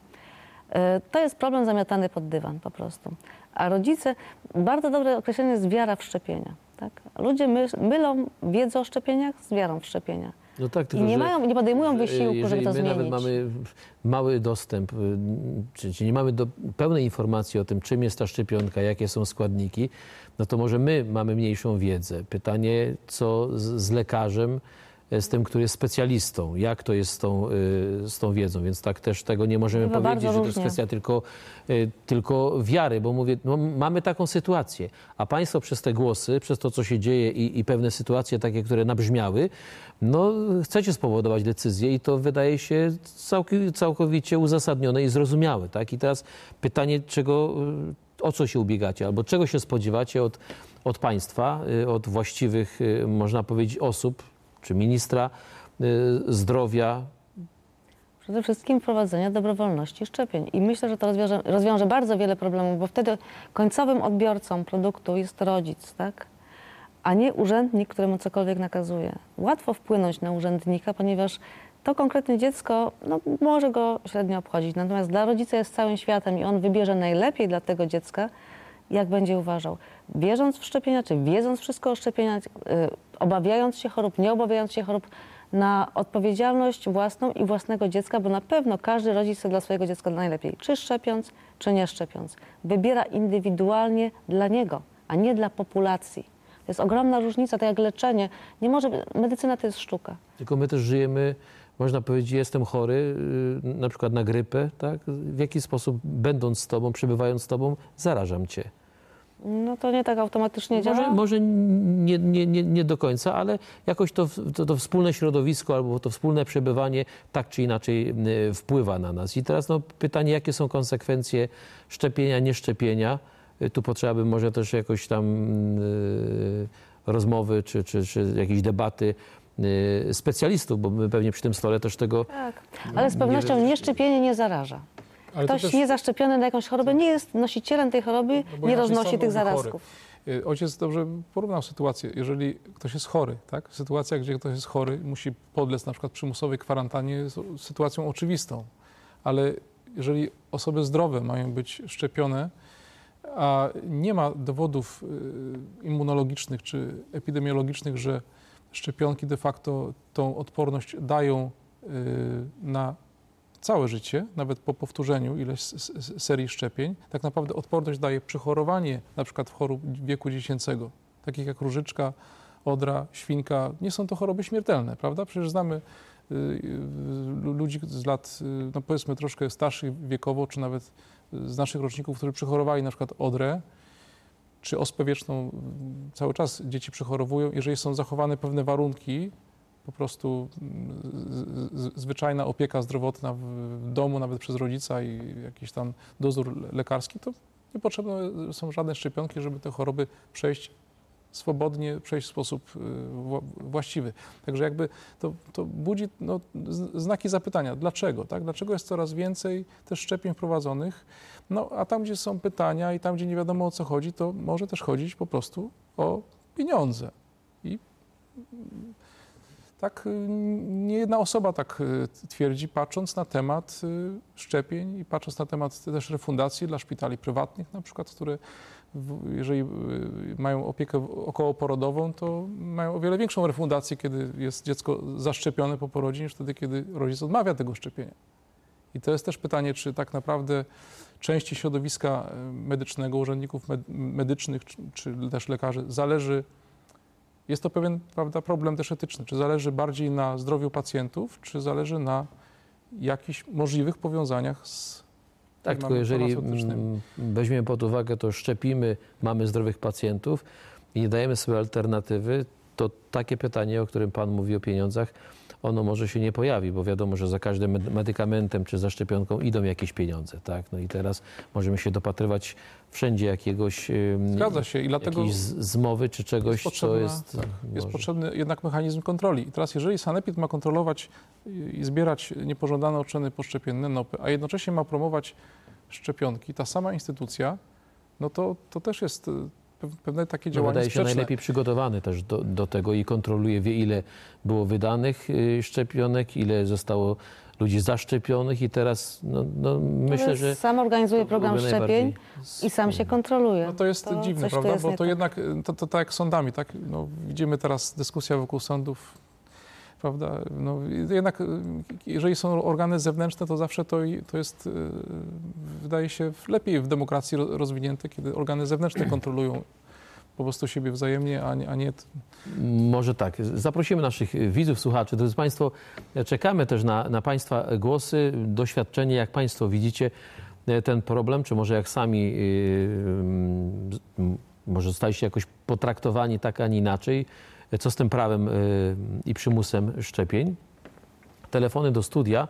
To jest problem zamiatany pod dywan po prostu. A rodzice, bardzo dobre określenie jest wiara w szczepienia. Tak? Ludzie my, mylą wiedzę o szczepieniach z wiarą w szczepienia. No tak, I nie, mają, nie podejmują wysiłku, żeby to my zmienić. Nawet mamy mały dostęp, czy nie mamy do pełnej informacji o tym, czym jest ta szczepionka, jakie są składniki, no to może my mamy mniejszą wiedzę. Pytanie, co z, z lekarzem, z tym, który jest specjalistą, jak to jest z tą, z tą wiedzą, więc tak też tego nie możemy Chyba powiedzieć, że to jest różnie. kwestia tylko, tylko wiary, bo mówię, no, mamy taką sytuację, a państwo przez te głosy, przez to, co się dzieje i, i pewne sytuacje takie, które nabrzmiały, no chcecie spowodować decyzję i to wydaje się całk- całkowicie uzasadnione i zrozumiałe, tak? I teraz pytanie, czego, o co się ubiegacie, albo czego się spodziewacie od, od państwa, od właściwych, można powiedzieć, osób, czy ministra zdrowia? Przede wszystkim wprowadzenia dobrowolności szczepień. I myślę, że to rozwiąże, rozwiąże bardzo wiele problemów, bo wtedy końcowym odbiorcą produktu jest rodzic, tak? A nie urzędnik, któremu cokolwiek nakazuje. Łatwo wpłynąć na urzędnika, ponieważ to konkretne dziecko no, może go średnio obchodzić. Natomiast dla rodzica jest całym światem i on wybierze najlepiej dla tego dziecka, jak będzie uważał. Wierząc w szczepienia, czy wiedząc wszystko o szczepieniach, yy, obawiając się chorób, nie obawiając się chorób, na odpowiedzialność własną i własnego dziecka, bo na pewno każdy rodzic chce dla swojego dziecka najlepiej, czy szczepiąc, czy nie szczepiąc. Wybiera indywidualnie dla niego, a nie dla populacji. To jest ogromna różnica, tak jak leczenie. Nie może, medycyna to jest sztuka. Tylko my też żyjemy, można powiedzieć, jestem chory, yy, na przykład na grypę, tak? W jaki sposób, będąc z tobą, przebywając z tobą, zarażam cię. No to nie tak automatycznie działa. Może, może nie, nie, nie, nie do końca, ale jakoś to, to, to wspólne środowisko albo to wspólne przebywanie tak czy inaczej y, wpływa na nas. I teraz no, pytanie, jakie są konsekwencje szczepienia, nieszczepienia. Y, tu potrzeba by może też jakoś tam y, rozmowy czy, czy, czy jakieś debaty y, specjalistów, bo my pewnie przy tym stole też tego... Tak, ale z pewnością nie- nieszczepienie nie zaraża. Ale to Ktoś też- niezaszczepiony na jakąś chorobę nie jest nosicielem tej choroby, No bo nie inaczej roznosi sam tych byłby chory. zarazków. Y, Ojciec dobrze porównał sytuację. Jeżeli ktoś jest chory, tak? Sytuacja, gdzie ktoś jest chory, musi podlec na przykład przymusowej kwarantannie, jest sytuacją oczywistą. Ale jeżeli osoby zdrowe mają być szczepione, a nie ma dowodów y, immunologicznych czy epidemiologicznych, że szczepionki de facto tą odporność dają y, na całe życie, nawet po powtórzeniu ileś s- s- serii szczepień, tak naprawdę odporność daje przechorowanie na przykład w chorób wieku dziecięcego, takich jak różyczka, odra, świnka. Nie są to choroby śmiertelne, prawda? Przecież znamy y, y, ludzi z lat, y, no powiedzmy troszkę starszych wiekowo, czy nawet z naszych roczników, którzy przechorowali na przykład odrę, czy ospę wieczną. Cały czas dzieci przechorowują, jeżeli są zachowane pewne warunki, po prostu z, z, zwyczajna opieka zdrowotna w, w domu, nawet przez rodzica i jakiś tam dozór lekarski, to nie potrzebne są żadne szczepionki, żeby te choroby przejść swobodnie, przejść w sposób y, wła- właściwy. Także jakby to, to budzi no, z- znaki zapytania. Dlaczego? Tak? Dlaczego jest coraz więcej też szczepień wprowadzonych? No, a tam, gdzie są pytania i tam, gdzie nie wiadomo o co chodzi, to może też chodzić po prostu o pieniądze. I tak y, nie jedna osoba tak y, twierdzi, patrząc na temat y, szczepień i patrząc na temat też refundacji dla szpitali prywatnych na przykład, które w, jeżeli y, mają opiekę okołoporodową, to mają o wiele większą refundację, kiedy jest dziecko zaszczepione po porodzie, niż wtedy, kiedy rodzic odmawia tego szczepienia. I to jest też pytanie, czy tak naprawdę części środowiska y, medycznego, urzędników med, medycznych, czy, czy też lekarzy zależy. Jest to pewien, prawda, problem też etyczny. Czy zależy bardziej na zdrowiu pacjentów, czy zależy na jakichś możliwych powiązaniach z Tak, tylko firmami jeżeli farmaceutycznymi? mm, weźmiemy pod uwagę to, szczepimy, mamy zdrowych pacjentów i nie dajemy sobie alternatywy, to takie pytanie, o którym pan mówi o pieniądzach, ono może się nie pojawi, bo wiadomo, że za każdym med- medykamentem czy za szczepionką idą jakieś pieniądze, tak? No i teraz możemy się dopatrywać wszędzie jakiegoś, ym, Zgadza się i dlatego jakiejś z- zmowy czy czegoś, jest co potrzebna- jest... tak, jest może- potrzebny jednak mechanizm kontroli. I teraz jeżeli sanepid ma kontrolować i i zbierać niepożądane odczyny poszczepienne, nopy, a jednocześnie ma promować szczepionki, ta sama instytucja, no to, to też jest y, pew- pewne takie No, działanie wydaje się sprzeczne. najlepiej przygotowany też do, do tego i kontroluje, wie ile było wydanych y, szczepionek, ile zostało ludzi zaszczepionych i teraz no, no, myślę, Ale że... sam organizuje to program byłoby szczepień najbardziej i sam się kontroluje. No to jest To dziwne, coś tu prawda? jest Bo nie to tak. jednak, to, to tak jak z sądami, tak? No, widzimy teraz dyskusja wokół sądów, prawda? No, jednak y, jeżeli są organy zewnętrzne, to zawsze to, i- to jest, y, wydaje się, lepiej w demokracji ro- rozwinięte, kiedy organy zewnętrzne kontrolują po prostu siebie wzajemnie, a nie, a nie Może tak. Zaprosimy naszych widzów, słuchaczy. Drodzy Państwo, czekamy też na, na Państwa głosy, doświadczenie, jak Państwo widzicie ten problem, czy może jak sami, yy, yy, może zostaliście jakoś potraktowani tak, a nie inaczej. Co z tym prawem yy, i przymusem szczepień? Telefony do studia,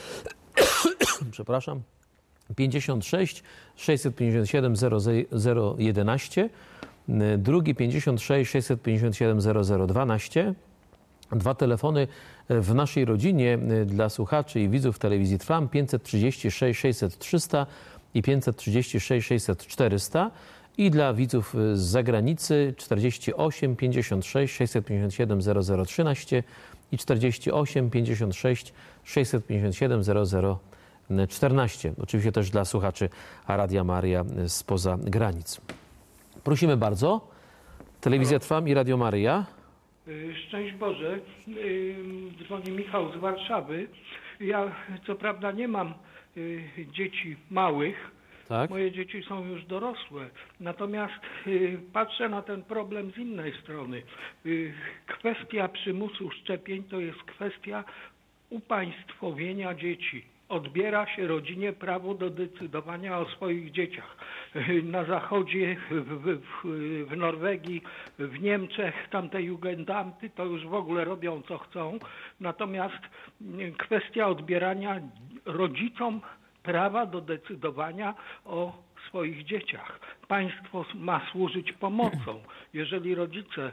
przepraszam, pięćdziesiąt sześć sześćset pięćdziesiąt siedem zero zero jedenaście, drugi pięćdziesiąt sześć sześćset pięćdziesiąt siedem zero zero dwanaście. Dwa telefony w naszej rodzinie dla słuchaczy i widzów telewizji Trwam, pięćset trzydzieści sześć sześćset trzysta i pięćset trzydzieści sześć sześćset czterysta. I dla widzów z zagranicy czterdzieści osiem pięćdziesiąt sześć sześćset pięćdziesiąt siedem zero zero trzynaście i czterdzieści osiem pięćdziesiąt sześć sześćset pięćdziesiąt siedem zero zero czternaście. Oczywiście też dla słuchaczy Radia Maryja spoza granic. Prosimy bardzo. Telewizja Trwam i Radio Maryja. Y, Szczęść Boże, Y, dzwoni Michał z Warszawy. Ja co prawda nie mam y, dzieci małych, Tak? moje dzieci są już dorosłe, natomiast y, patrzę na ten problem z innej strony. Y, Kwestia przymusu szczepień to jest kwestia upaństwowienia dzieci. Odbiera się rodzinie prawo do decydowania o swoich dzieciach. Na zachodzie, w, w, w Norwegii, w Niemczech, tamte Jugendamty to już w ogóle robią co chcą. Natomiast kwestia odbierania rodzicom prawa do decydowania o swoich dzieciach. Państwo ma służyć pomocą. Jeżeli rodzice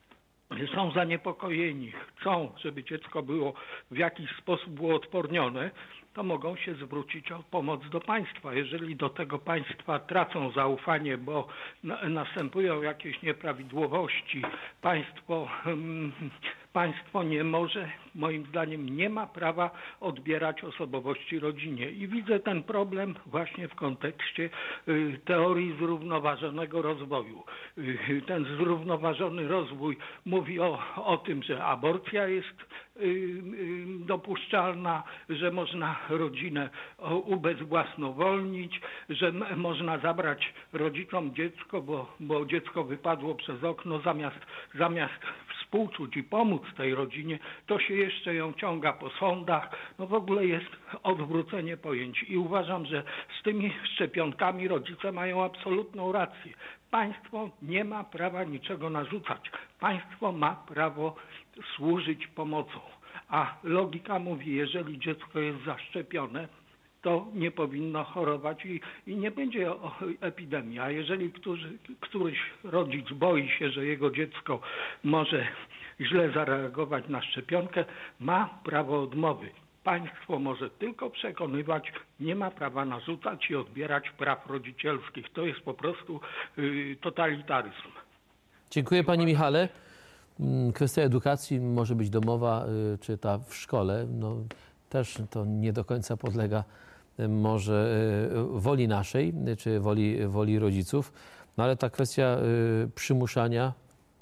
są zaniepokojeni, chcą, żeby dziecko było w jakiś sposób uodpornione, to mogą się zwrócić o pomoc do państwa. Jeżeli do tego państwa tracą zaufanie, bo na, następują jakieś nieprawidłowości, państwo, hmm, państwo nie może, moim zdaniem nie ma prawa odbierać osobowości rodzinie. I widzę ten problem właśnie w kontekście y, teorii zrównoważonego rozwoju. Y, ten zrównoważony rozwój mówi o, o tym, że aborcja jest y, y, dopuszczalna, że można rodzinę o, ubezwłasnowolnić, że m- można zabrać rodzicom dziecko, bo, bo dziecko wypadło przez okno, zamiast, zamiast współczuć i pomóc tej rodzinie, to się jeszcze ją ciąga po sądach. No w ogóle jest odwrócenie pojęć i uważam, że z tymi szczepionkami rodzice mają absolutną rację. Państwo nie ma prawa niczego narzucać. Państwo ma prawo służyć pomocą. A logika mówi, jeżeli dziecko jest zaszczepione, to nie powinno chorować i, i nie będzie o- epidemii. A jeżeli którzy, któryś rodzic boi się, że jego dziecko może źle zareagować na szczepionkę, ma prawo odmowy. Państwo może tylko przekonywać, nie ma prawa narzucać i odbierać praw rodzicielskich. To jest po prostu y, totalitaryzm. Dziękuję Panie Michale. Mm, Kwestia edukacji może być domowa, y, czy ta w szkole. No, też to nie do końca podlega y, może y, woli naszej, y, czy woli, woli rodziców. No ale ta kwestia y, przymuszania,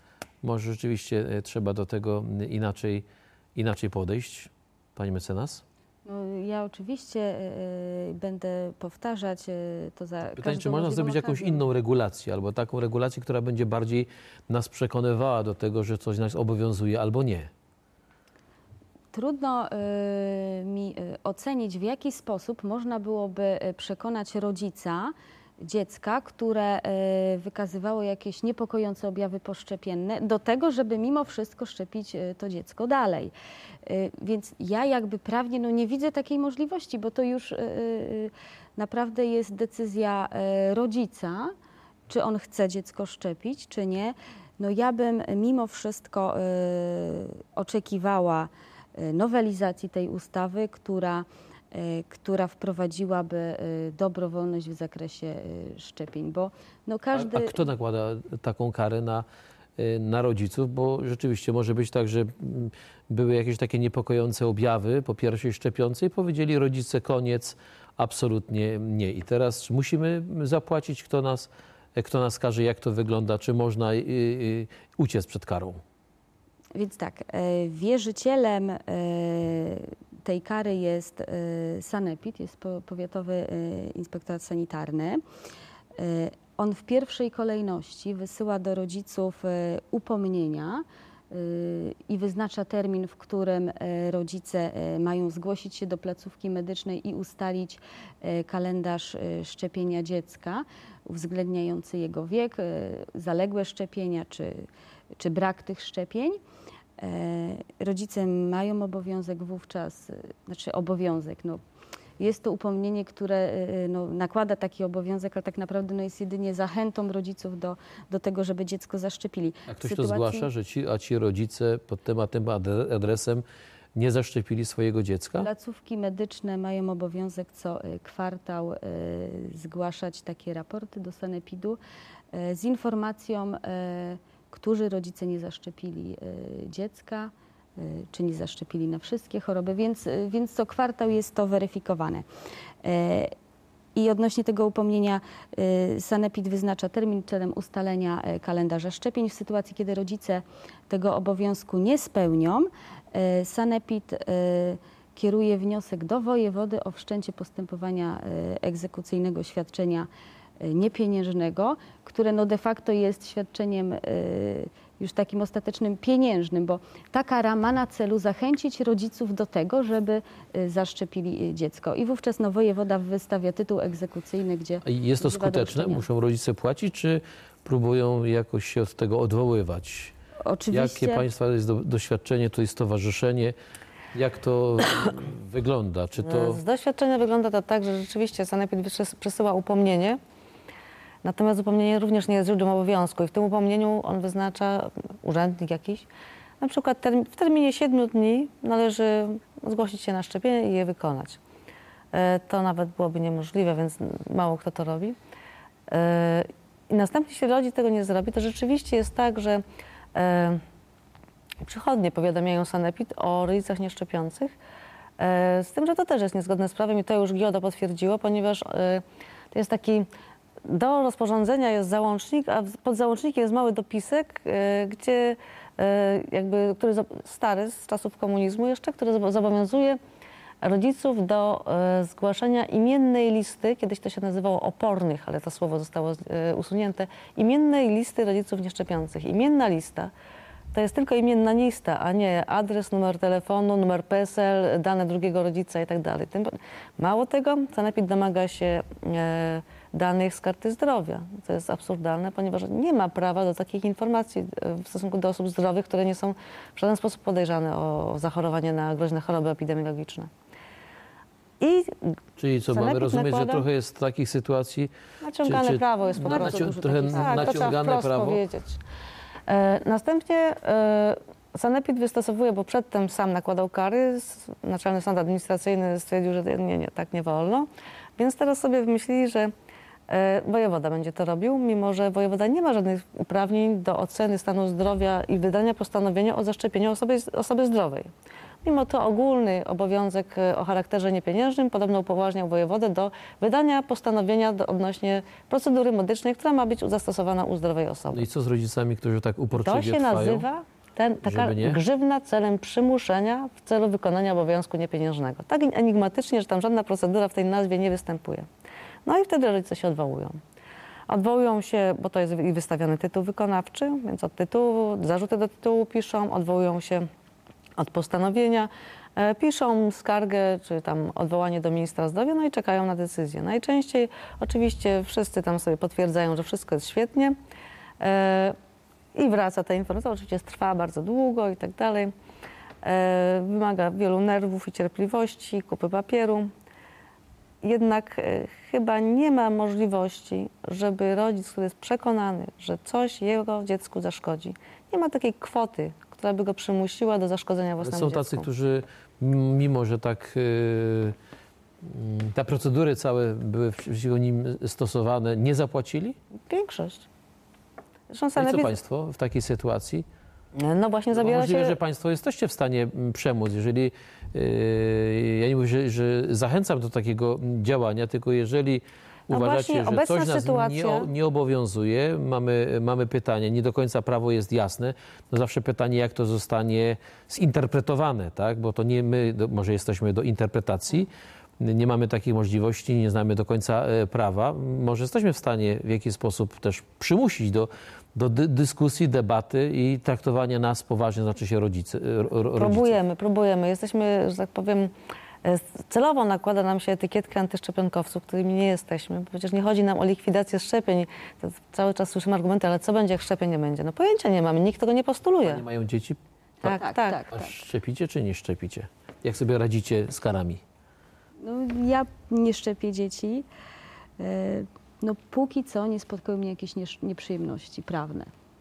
może rzeczywiście y, trzeba do tego y, inaczej, inaczej podejść. Pani mecenas? No, ja oczywiście y, będę powtarzać y, to za Pytanie, każdą czy można możliwą zrobić jakąś okazją. inną regulację, albo taką regulację, która będzie bardziej nas przekonywała do tego, że coś nas obowiązuje, albo nie. Trudno y, mi y, ocenić, w jaki sposób można byłoby y, przekonać rodzica, dziecka, które e, wykazywało jakieś niepokojące objawy poszczepienne, do tego, żeby mimo wszystko szczepić e, to dziecko dalej. E, Więc ja jakby prawnie no, nie widzę takiej możliwości, bo to już e, e, naprawdę jest decyzja e, rodzica, czy on chce dziecko szczepić, czy nie. No ja bym mimo wszystko e, oczekiwała e, nowelizacji tej ustawy, która która wprowadziłaby dobrowolność w zakresie szczepień, bo no każdy... A, a kto nakłada taką karę na, na rodziców? Bo rzeczywiście może być tak, że były jakieś takie niepokojące objawy po pierwszej szczepionce i powiedzieli rodzice koniec, absolutnie nie. I teraz musimy zapłacić, kto nas, kto nas każe, jak to wygląda, czy można y, y, uciec przed karą? Więc tak, wierzycielem tej kary jest sanepid, jest powiatowy inspektorat sanitarny. On w pierwszej kolejności wysyła do rodziców upomnienia i wyznacza termin, w którym rodzice mają zgłosić się do placówki medycznej i ustalić kalendarz szczepienia dziecka, uwzględniający jego wiek, zaległe szczepienia czy, czy brak tych szczepień. Rodzice mają obowiązek wówczas, znaczy obowiązek, no, jest to upomnienie, które no, nakłada taki obowiązek, ale tak naprawdę no, jest jedynie zachętą rodziców do, do tego, żeby dziecko zaszczepili. A ktoś Sytuacji... to zgłasza, że ci, a ci rodzice pod tym, a tym adresem nie zaszczepili swojego dziecka? Placówki medyczne mają obowiązek co kwartał y, zgłaszać takie raporty do sanepidu y, z informacją, y, którzy rodzice nie zaszczepili y, dziecka, y, czy nie zaszczepili na wszystkie choroby, więc, y, więc co kwartał jest to weryfikowane. Y, I odnośnie tego upomnienia y, sanepid wyznacza termin celem ustalenia y, kalendarza szczepień. W sytuacji, kiedy rodzice tego obowiązku nie spełnią, y, sanepid y, kieruje wniosek do wojewody o wszczęcie postępowania y, egzekucyjnego świadczenia y, niepieniężnego, które no de facto jest świadczeniem y, już takim ostatecznym pieniężnym, bo ta kara ma na celu zachęcić rodziców do tego, żeby y, zaszczepili dziecko. I wówczas no, wojewoda wystawia tytuł egzekucyjny, gdzie... A jest to wzywa do skuteczne? uczczenia. Muszą rodzice płacić, czy próbują jakoś się od tego odwoływać? Oczywiście... Jakie Państwa jest do, doświadczenie, to jest stowarzyszenie? Jak to wygląda? Czy to... Z doświadczenia wygląda to tak, że rzeczywiście sanepid przys- przesyła upomnienie, natomiast upomnienie również nie jest źródłem obowiązku i w tym upomnieniu on wyznacza, urzędnik jakiś, na przykład term- w terminie siedmiu dni należy zgłosić się na szczepienie i je wykonać. E, To nawet byłoby niemożliwe, więc mało kto to robi. E, I następnie, jeśli rodzic tego nie zrobi, to rzeczywiście jest tak, że e, przychodnie powiadamiają sanepid o rodzicach nieszczepiących, e, z tym, że to też jest niezgodne z prawem i to już GIODO potwierdziło, ponieważ e, to jest taki, do rozporządzenia jest załącznik, a pod załącznikiem jest mały dopisek, e, gdzie e, jakby, który zo- stary z czasów komunizmu jeszcze, który zobo- zobowiązuje rodziców do e, zgłaszania imiennej listy, kiedyś to się nazywało opornych, ale to słowo zostało e, usunięte, imiennej listy rodziców nieszczepiących. Imienna lista to jest tylko imienna lista, a nie adres, numer telefonu, numer P E S E L, dane drugiego rodzica i tak dalej. Tym- Mało tego, sanepid domaga się e, danych z karty zdrowia. To jest absurdalne, ponieważ nie ma prawa do takich informacji e, w stosunku do osób zdrowych, które nie są w żaden sposób podejrzane o zachorowanie na groźne choroby epidemiologiczne. I Czyli co, mamy sanepid rozumieć, nakłada- że trochę jest takich sytuacji... naciągane czy- czy- prawo jest po na- prostu. naci- trochę Tak, to trzeba naciągane wprost prawo? powiedzieć. E, następnie e, sanepid wystosowuje, bo przedtem sam nakładał kary, s- Naczelny Sąd Administracyjny stwierdził, że nie, nie, tak nie wolno, więc teraz sobie wymyślili, że e, wojewoda będzie to robił, mimo że wojewoda nie ma żadnych uprawnień do oceny stanu zdrowia i wydania postanowienia o zaszczepieniu osoby, osoby zdrowej. Mimo to ogólny obowiązek e, o charakterze niepieniężnym podobno upoważniał wojewodę do wydania postanowienia do, odnośnie procedury medycznej, która ma być zastosowana u zdrowej osoby. No i co z rodzicami, którzy tak uporczywie To się trwają? nazywa ten, taka żeby nie? grzywna celem przymuszenia w celu wykonania obowiązku niepieniężnego. Tak enigmatycznie, że tam żadna procedura w tej nazwie nie występuje. No i wtedy rodzice się odwołują. Odwołują się, bo to jest i wystawiony tytuł wykonawczy, więc od tytułu, zarzuty do tytułu piszą, odwołują się od postanowienia, e, piszą skargę czy tam odwołanie do ministra zdrowia, no i czekają na decyzję. Najczęściej oczywiście wszyscy tam sobie potwierdzają, że wszystko jest świetnie e, i wraca ta informacja. Oczywiście trwa bardzo długo i tak dalej. E, wymaga wielu nerwów i cierpliwości, kupy papieru. Jednak e, chyba nie ma możliwości, żeby rodzic, który jest przekonany, że coś jego dziecku zaszkodzi, nie ma takiej kwoty, która by go przymusiła do zaszkodzenia własnemu Są dziecku. tacy, którzy mimo, że tak yy, te procedury całe były przeciwko nim stosowane, nie zapłacili? Większość. Zresztą No i co sanepid... państwo w takiej sytuacji? No właśnie No zabiera możliwe, się... że państwo jesteście w stanie mm, przemóc, jeżeli, yy, ja nie mówię, że, że zachęcam do takiego działania, tylko jeżeli No uważacie, właśnie, że obecna coś nas sytuacja- nie, o- nie obowiązuje, mamy, mamy pytanie, nie do końca prawo jest jasne, no zawsze pytanie, jak to zostanie zinterpretowane, tak? Bo to nie my, do, może jesteśmy do interpretacji, nie mamy takiej możliwości, nie znamy do końca e, prawa. Może jesteśmy w stanie w jakiś sposób też przymusić do, do dy, dyskusji, debaty i traktowania nas poważnie, znaczy się rodzice. ro- rodziców. Próbujemy, próbujemy. Jesteśmy, że tak powiem, e, celowo nakłada nam się etykietkę antyszczepionkowców, którymi nie jesteśmy. Bo przecież nie chodzi nam o likwidację szczepień. To cały czas słyszymy argumenty, ale co będzie, jak szczepień nie będzie? No pojęcia nie mamy, nikt tego nie postuluje. Nie mają dzieci? Tak, Tak, tak. tak. A szczepicie czy nie szczepicie? Jak sobie radzicie z karami? No, ja nie szczepię dzieci. E, No póki co nie spotkały mnie jakieś niesz- nieprzyjemności prawne.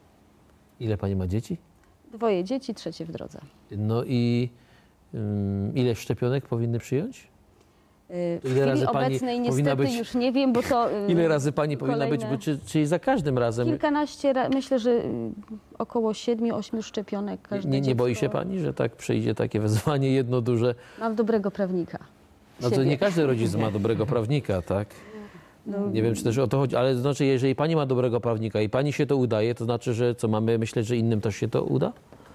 Ile pani ma dzieci? Dwoje dzieci, trzecie w drodze. No i um, ile szczepionek powinny przyjąć? E, W Ile chwili razy pani obecnej powinna niestety być- już nie wiem, bo to... e, Ile razy pani powinna być, kolejne- bo czy, czyli za każdym razem? Kilkanaście, ra- myślę, że y, około siedmiu, ośmiu szczepionek każde Nie, nie boi się dziecko. pani, że tak przyjdzie takie wezwanie jedno duże? Mam dobrego prawnika. No to Siebie. nie każdy rodzic ma dobrego prawnika, tak? No, Nie wiem, czy też o to chodzi, ale to znaczy, jeżeli pani ma dobrego prawnika i pani się to udaje, to znaczy, że co, mamy myśleć, że innym też się to uda?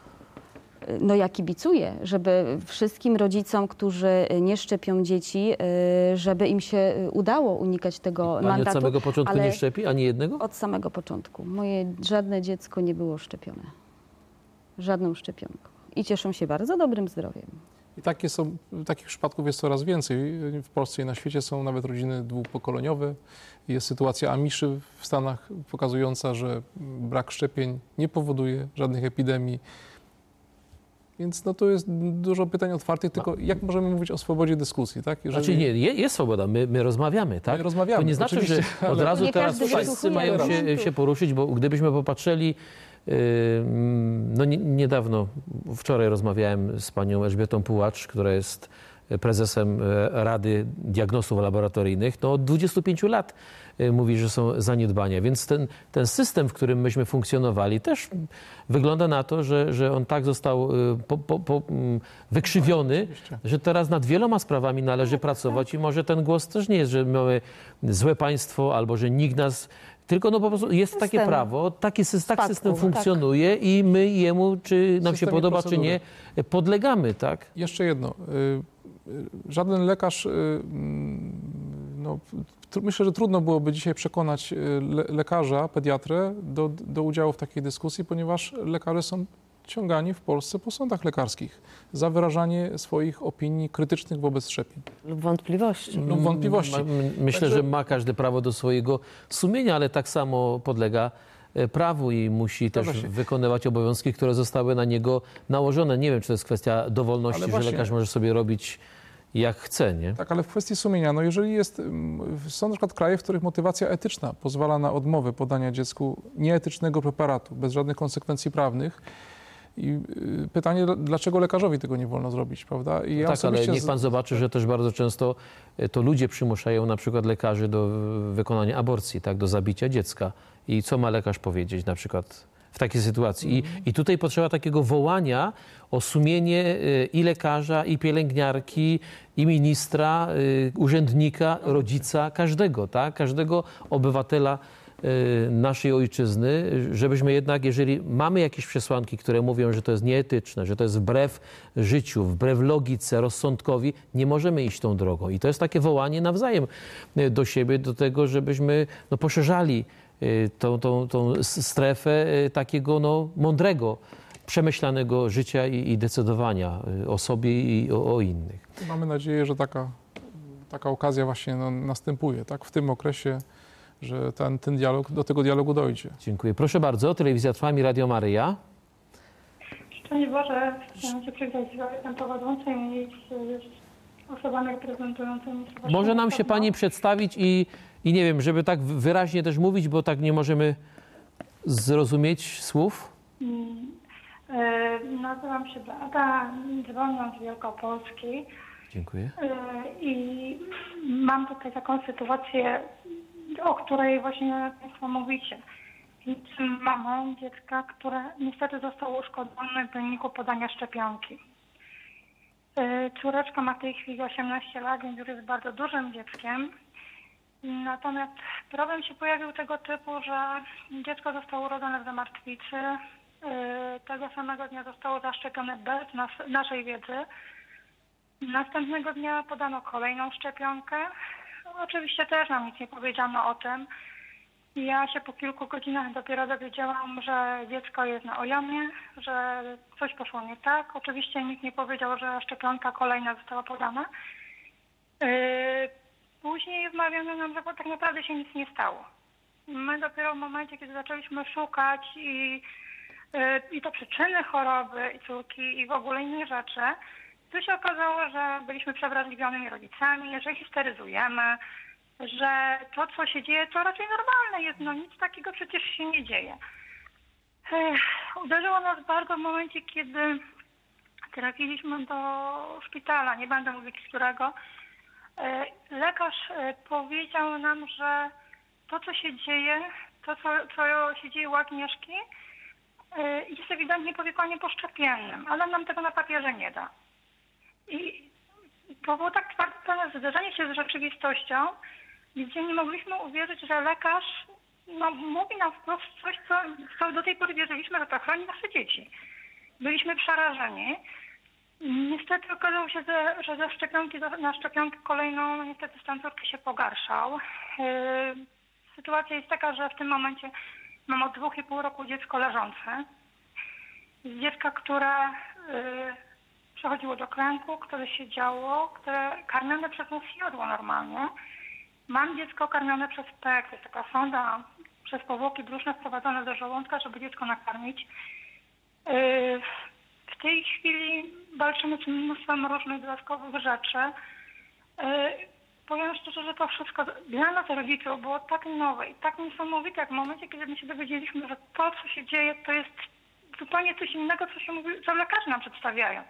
No ja kibicuję, żeby wszystkim rodzicom, którzy nie szczepią dzieci, y, żeby im się udało unikać tego Pani mandatu. od samego początku ale nie szczepi, ani jednego? Od samego początku. Moje żadne dziecko nie było szczepione. Żadną szczepionką. I cieszą się bardzo dobrym zdrowiem. I takie są, takich przypadków jest coraz więcej. W Polsce i na świecie są nawet rodziny dwupokoleniowe. Jest sytuacja Amiszy w Stanach pokazująca, że brak szczepień nie powoduje żadnych epidemii. Więc no to jest dużo pytań otwartych, tylko jak możemy mówić o swobodzie dyskusji, tak? Jeżeli... Znaczy nie, je- jest swoboda, my, my rozmawiamy, tak? My rozmawiamy, To nie znaczy, że oczywiście, od ale- razu Nie teraz każdy wszyscy wysłuchuje mają się, argumentów. się poruszyć, bo gdybyśmy popatrzyli, yy, no nie, niedawno, wczoraj rozmawiałem z panią Elżbietą Pułacz, która jest prezesem e, Rady Diagnostów Laboratoryjnych, no od dwudziestu pięciu lat e, mówi, że są zaniedbania, więc ten, ten system, w którym myśmy funkcjonowali, też wygląda na to, że, że on tak został e, po, po, po, mm, wykrzywiony, Oczywiście. że teraz nad wieloma sprawami należy pracować i może ten głos też nie jest, że mamy złe państwo albo że nikt nas... Tylko no po prostu jest takie System. prawo, taki sys- tak Spadku, system tak. funkcjonuje i my jemu, czy nam się Systemie podoba, procedury. czy nie, podlegamy, tak? Jeszcze jedno. Y, y, Żaden lekarz, y, mm, no, tr- myślę, że trudno byłoby dzisiaj przekonać y, le, lekarza, pediatrę do, do udziału w takiej dyskusji, ponieważ lekarze są ciągani w Polsce po sądach lekarskich za wyrażanie swoich opinii krytycznych wobec szczepień Lub wątpliwości. lub wątpliwości. Ma- m- Myślę, Także- że ma każdy prawo do swojego sumienia, ale tak samo podlega e, prawu i musi też Zgadza się. wykonywać obowiązki, które zostały na niego nałożone. Nie wiem, czy to jest kwestia dowolności, Ale że właśnie- lekarz może sobie robić jak chce, nie? Tak, ale w kwestii sumienia, no jeżeli jest, ym, są na przykład kraje, w których motywacja etyczna pozwala na odmowę podania dziecku nieetycznego preparatu bez żadnych konsekwencji prawnych. I y, pytanie, dlaczego lekarzowi tego nie wolno zrobić, prawda? I ja Tak, ale osobiście niech z- pan zobaczy, że też bardzo często e, to ludzie przymuszają na przykład lekarzy do e, wykonania aborcji, tak, do zabicia dziecka. I co ma lekarz powiedzieć na przykład w takiej sytuacji? I, i tutaj potrzeba takiego wołania o sumienie e, i lekarza, i pielęgniarki, i ministra, e, urzędnika, rodzica, każdego, tak, każdego obywatela e, naszej ojczyzny, żebyśmy jednak, jeżeli mamy jakieś przesłanki, które mówią, że to jest nieetyczne, że to jest wbrew życiu, wbrew logice, rozsądkowi, nie możemy iść tą drogą. I to jest takie wołanie nawzajem e, do siebie, do tego, żebyśmy no, poszerzali e, tą, tą, tą s- strefę e, takiego no, mądrego przemyślanego życia i, i decydowania o sobie i o, o innych. Mamy nadzieję, że taka, taka okazja właśnie no, następuje, tak, w tym okresie, że ten, ten dialog, do tego dialogu dojdzie. Dziękuję. Proszę bardzo, Telewizja Trwam i Radio Maryja. Szczęść Boże, chciałam się przywitać z jestem prowadzącym i z, z osobami reprezentującymi. Może nam się Pani przedstawić i, i nie wiem, żeby tak wyraźnie też mówić, bo tak nie możemy zrozumieć słów? Hmm. E, nazywam się Beata, dzwonię z Wielkopolski. Dziękuję. E, I mam tutaj taką sytuację, o której właśnie Państwo mówicie. Jestem mamą dziecka, które niestety zostało uszkodzone w wyniku podania szczepionki. E, córeczka ma w tej chwili osiemnaście lat, więc już jest bardzo dużym dzieckiem. Natomiast problem się pojawił tego typu, że dziecko zostało urodzone w zamartwicy. Tego samego dnia zostało zaszczepione bez nas, naszej wiedzy. Następnego dnia podano kolejną szczepionkę. Oczywiście też nam nic nie powiedziano o tym. Ja się po kilku godzinach dopiero dowiedziałam, że dziecko jest na ojomie, że coś poszło nie tak. Oczywiście nikt nie powiedział, że szczepionka kolejna została podana. Później wmawiano nam, że tak naprawdę się nic nie stało. My dopiero w momencie, kiedy zaczęliśmy szukać i, i to przyczyny choroby i córki i w ogóle inne rzeczy, to się okazało, że byliśmy przewrażliwionymi rodzicami, że histeryzujemy, że to, co się dzieje, to raczej normalne jest, no nic takiego przecież się nie dzieje. Uderzyło nas bardzo w momencie, kiedy trafiliśmy do szpitala, nie będę mówić którego. Lekarz powiedział nam, że to, co się dzieje, to, co, co się dzieje u Agnieszki, jest ewidentnie powikłaniem poszczepiennym, ale nam tego na papierze nie da. I to było tak twarde zderzenie się z rzeczywistością, gdzie nie mogliśmy uwierzyć, że lekarz no, mówi nam wprost coś, co, co do tej pory wierzyliśmy, że to chroni nasze dzieci. Byliśmy przerażeni. Niestety okazało się, że ze szczepionki na szczepionkę kolejną no niestety stan córki się pogarszał. Sytuacja jest taka, że w tym momencie mam od dwóch i pół roku dziecko leżące. Dziecka, które przechodziło do klęku, które siedziało, które karmione przez nas jadło normalnie. Mam dziecko karmione przez P E K, to jest taka sonda przez powłoki brzuszne wprowadzone do żołądka, żeby dziecko nakarmić. W tej chwili walczymy z mnóstwem różnych dodatkowych rzeczy. Powiem szczerze, że to wszystko dla nas rodziców było tak nowe i tak niesamowite, jak w momencie, kiedy my się dowiedzieliśmy, że to, co się dzieje, to jest zupełnie coś innego, co się mówi, co lekarze nam przedstawiają.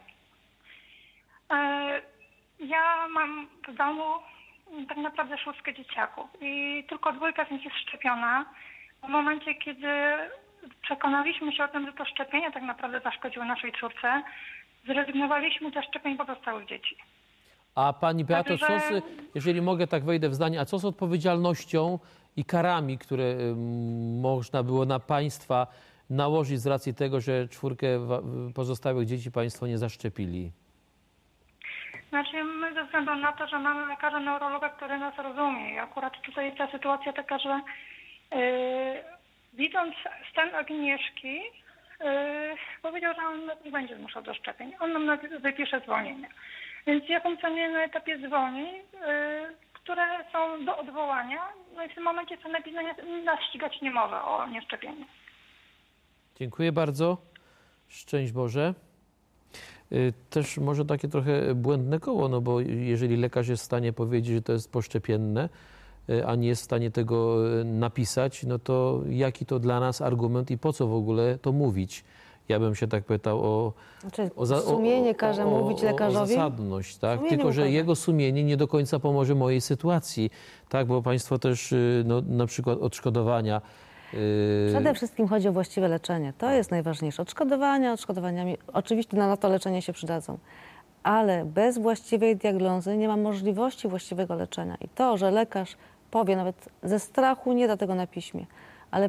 Ja mam w domu tak naprawdę szóstkę dzieciaków i tylko dwójka z nich jest szczepiona. W momencie, kiedy przekonaliśmy się o tym, że to szczepienie tak naprawdę zaszkodziło naszej córce, zrezygnowaliśmy ze szczepień pozostałych dzieci. A Pani Beato, Także... co z, jeżeli mogę tak wejdę w zdanie, a co z odpowiedzialnością i karami, które y, można było na państwa nałożyć z racji tego, że czwórkę pozostałych dzieci państwo nie zaszczepili? Znaczy my ze względu na to, że mamy lekarza neurologa, który nas rozumie i akurat tutaj jest ta sytuacja taka, że yy, widząc stan Agnieszki, yy, powiedział, że on nie będzie zmuszał do szczepień. On nam wypisze zwolnienie. Więc ja funkcjonuję na etapie zwolnień, yy, które są do odwołania. No i w tym momencie sanepid nas ścigać nie może o nieszczepienie. Dziękuję bardzo. Szczęść Boże. Też może takie trochę błędne koło, no bo jeżeli lekarz jest w stanie powiedzieć, że to jest poszczepienne, a nie jest w stanie tego napisać, no to jaki to dla nas argument i po co w ogóle to mówić? Ja bym się tak pytał o, Znaczy, o, za, sumienie każe o, o, mówić lekarzowi? o zasadność, tak? Sumienie Tylko że ukaże. jego sumienie nie do końca pomoże mojej sytuacji, tak? Bo państwo też no, na przykład odszkodowania. Przede wszystkim chodzi o właściwe leczenie. To jest najważniejsze. Odszkodowania, odszkodowaniami oczywiście na to leczenie się przydadzą, ale bez właściwej diagnozy nie ma możliwości właściwego leczenia. I to, że lekarz powie, nawet ze strachu nie da tego na piśmie, ale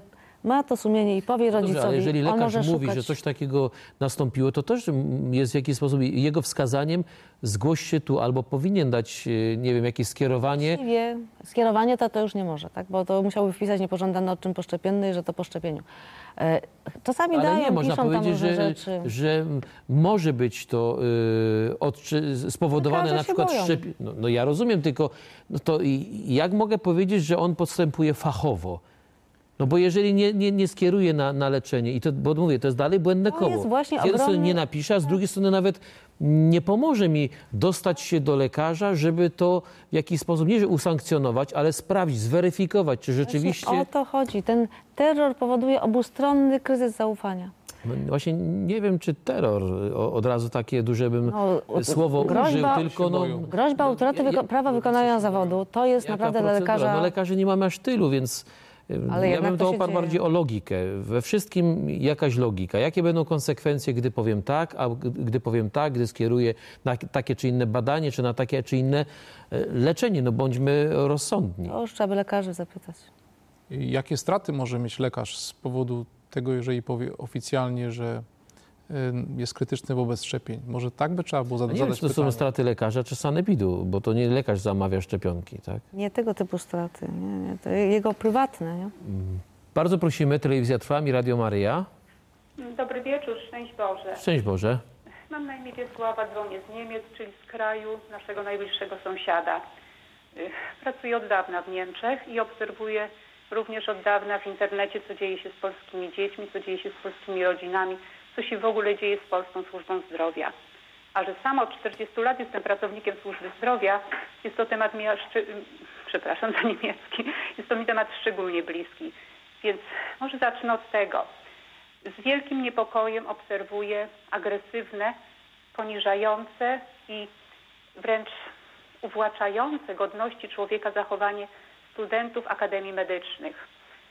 ma to sumienie i powie Dobrze, rodzicowi, ale jeżeli on lekarz może mówi, szukać. że coś takiego nastąpiło, to też jest w jakiś sposób jego wskazaniem, zgłoś się tu, albo powinien dać, nie wiem, jakieś skierowanie. Właściwie skierowanie to, to już nie może, tak? Bo to musiałby wpisać niepożądany odczyn poszczepienny i że to po szczepieniu. E, Czasami Ale dają, nie, można piszą tam powiedzieć, różne że, rzeczy. że może być to y, odczy, spowodowane Lekarze na się przykład boją. szczepi... No, no ja rozumiem, tylko no to i- jak mogę powiedzieć, że on postępuje fachowo? No bo jeżeli nie, nie, nie skieruje na, na leczenie, i to, bo mówię, to jest dalej błędne To koło. jest właśnie z jednej strony ogromny- nie napisze, a z drugiej strony nawet nie pomoże mi dostać się do lekarza, żeby to w jakiś sposób, nie że usankcjonować, ale sprawdzić, zweryfikować, czy rzeczywiście... Właśnie o to chodzi. Ten terror powoduje obustronny kryzys zaufania. No właśnie nie wiem, czy terror o, od razu takie duże bym No, słowo groźba- użył, tylko no... boją. Groźba utraty wyko- prawa wykonania zawodu to jest Jaka naprawdę dla procedura? lekarza... No lekarzy nie mamy aż tylu, więc Ale ja jednak bym to to się oparł dzieje. bardziej o logikę. We wszystkim jakaś logika. Jakie będą konsekwencje, gdy powiem tak, a gdy powiem tak, gdy skieruję na takie czy inne badanie, czy na takie czy inne e, leczenie. No bądźmy rozsądni. To już trzeba by lekarzy zapytać. Jakie straty może mieć lekarz z powodu tego, jeżeli powie oficjalnie, że y, jest krytyczny wobec szczepień? Może tak by trzeba było A zada- nie wiem, zadać czy to są pytanie. straty lekarza, czy sanepidu, bo to nie lekarz zamawia szczepionki, tak? Nie tego typu straty, nie, nie. To jego prywatne. Nie? Bardzo prosimy, Telewizja Trwam i Radio Maryja. Dobry wieczór, szczęść Boże. Szczęść Boże. Mam na imię Wiesława, dzwonię z Niemiec, czyli z kraju naszego najbliższego sąsiada. Y, Pracuję od dawna w Niemczech i obserwuję również od dawna w internecie, co dzieje się z polskimi dziećmi, co dzieje się z polskimi rodzinami, co się w ogóle dzieje z Polską Służbą Zdrowia. A że sama od czterdziestu lat jestem pracownikiem służby zdrowia, jest to temat mi, aż, przepraszam za niemiecki, jest to mi temat szczególnie bliski. Więc może zacznę od tego. Z wielkim niepokojem obserwuję agresywne, poniżające i wręcz uwłaczające godności człowieka zachowanie studentów Akademii Medycznych.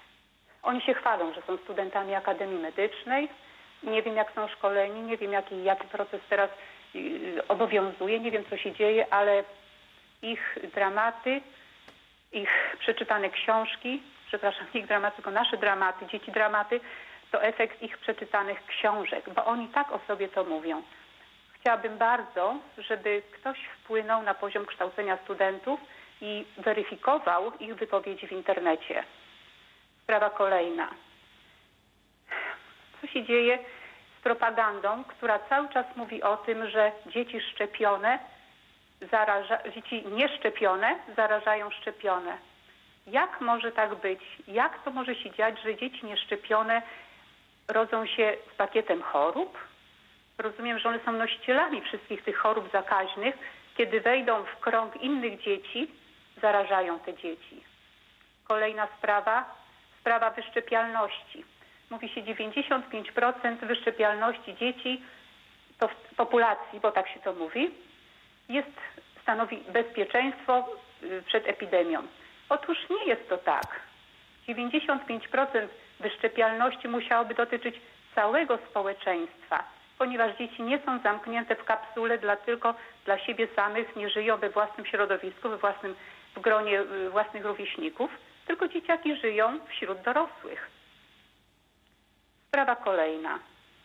Oni się chwalą, że są studentami Akademii Medycznej. Nie wiem, jak są szkoleni, nie wiem, jaki, jaki proces teraz yy, obowiązuje, nie wiem, co się dzieje, ale ich dramaty, ich przeczytane książki, przepraszam, nie ich dramaty, tylko nasze dramaty, dzieci dramaty, to efekt ich przeczytanych książek, bo oni tak o sobie to mówią. Chciałabym bardzo, żeby ktoś wpłynął na poziom kształcenia studentów i weryfikował ich wypowiedzi w internecie. Sprawa kolejna. Co się dzieje z propagandą, która cały czas mówi o tym, że dzieci szczepione, zaraża, dzieci nieszczepione zarażają szczepione. Jak może tak być? Jak to może się dziać, że dzieci nieszczepione rodzą się z pakietem chorób? Rozumiem, że one są nosicielami wszystkich tych chorób zakaźnych. Kiedy wejdą w krąg innych dzieci, zarażają te dzieci. Kolejna sprawa, sprawa wyszczepialności. Mówi się dziewięćdziesiąt pięć procent wyszczepialności dzieci, to w populacji, bo tak się to mówi, jest, stanowi bezpieczeństwo przed epidemią. Otóż nie jest to tak. dziewięćdziesiąt pięć procent wyszczepialności musiałoby dotyczyć całego społeczeństwa, ponieważ dzieci nie są zamknięte w kapsule dla, tylko dla siebie samych, nie żyją we własnym środowisku, we własnym, w gronie własnych rówieśników, tylko dzieciaki żyją wśród dorosłych. Sprawa kolejna.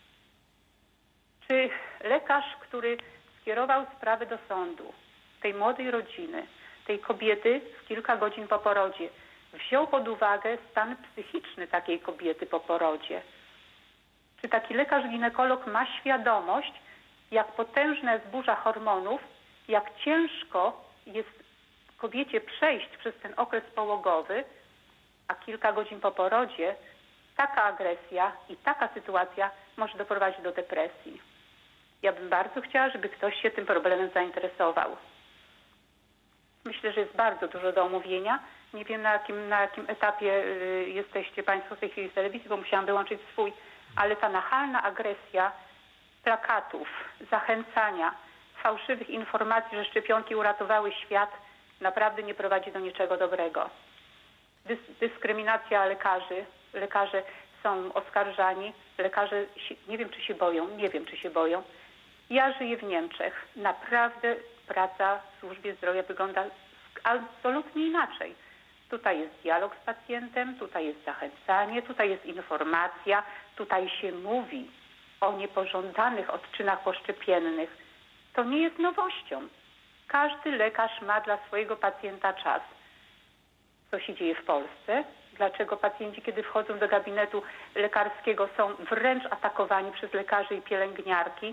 Czy lekarz, który skierował sprawę do sądu, tej młodej rodziny, tej kobiety w kilka godzin po porodzie, wziął pod uwagę stan psychiczny takiej kobiety po porodzie? Czy taki lekarz ginekolog ma świadomość, jak potężna jest burza hormonów, jak ciężko jest kobiecie przejść przez ten okres połogowy, a kilka godzin po porodzie taka agresja i taka sytuacja może doprowadzić do depresji? Ja bym bardzo chciała, żeby ktoś się tym problemem zainteresował. Myślę, że jest bardzo dużo do omówienia. Nie wiem, na jakim, na jakim etapie y, jesteście Państwo w tej chwili z telewizji, bo musiałam wyłączyć swój, ale ta nachalna agresja plakatów, zachęcania, fałszywych informacji, że szczepionki uratowały świat, naprawdę nie prowadzi do niczego dobrego. Dys dyskryminacja lekarzy. Lekarze są oskarżani. Lekarze, się, nie wiem, czy się boją, nie wiem, czy się boją. Ja żyję w Niemczech. Naprawdę praca w służbie zdrowia wygląda absolutnie inaczej. Tutaj jest dialog z pacjentem, tutaj jest zachęcanie, tutaj jest informacja, tutaj się mówi o niepożądanych odczynach poszczepiennych. To nie jest nowością. Każdy lekarz ma dla swojego pacjenta czas. Co się dzieje w Polsce? Dlaczego pacjenci, kiedy wchodzą do gabinetu lekarskiego, są wręcz atakowani przez lekarzy i pielęgniarki?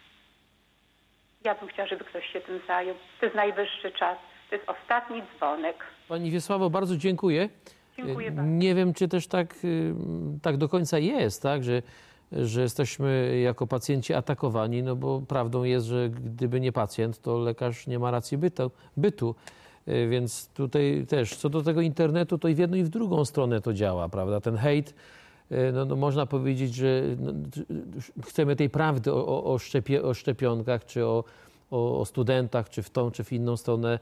Ja bym chciała, żeby ktoś się tym zajął. To jest najwyższy czas. To jest ostatni dzwonek. Pani Wiesławo, bardzo dziękuję. Dziękuję bardzo. Nie wiem, czy też tak, tak do końca jest, tak, że, że jesteśmy jako pacjenci atakowani, no bo prawdą jest, że gdyby nie pacjent, to lekarz nie ma racji bytu. bytu. Więc tutaj też, co do tego internetu, to i w jedną i w drugą stronę to działa, prawda? Ten hejt, no, no można powiedzieć, że no, chcemy tej prawdy o, o, o, szczepie, o szczepionkach, czy o, o, o studentach, czy w tą, czy w inną stronę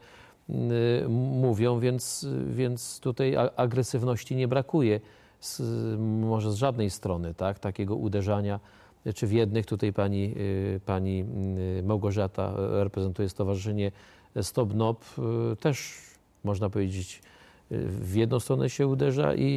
y, mówią, więc, więc tutaj agresywności nie brakuje, z, może z żadnej strony, tak? Takiego uderzania, czy w jednych, tutaj pani, y, pani Małgorzata reprezentuje Stowarzyszenie Stop N O P, też można powiedzieć, w jedną stronę się uderza i,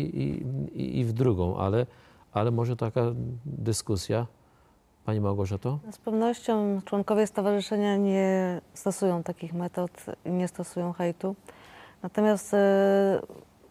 i, i w drugą, ale, ale może taka dyskusja. Pani Małgorzato? Z pewnością członkowie stowarzyszenia nie stosują takich metod i nie stosują hejtu. Natomiast e,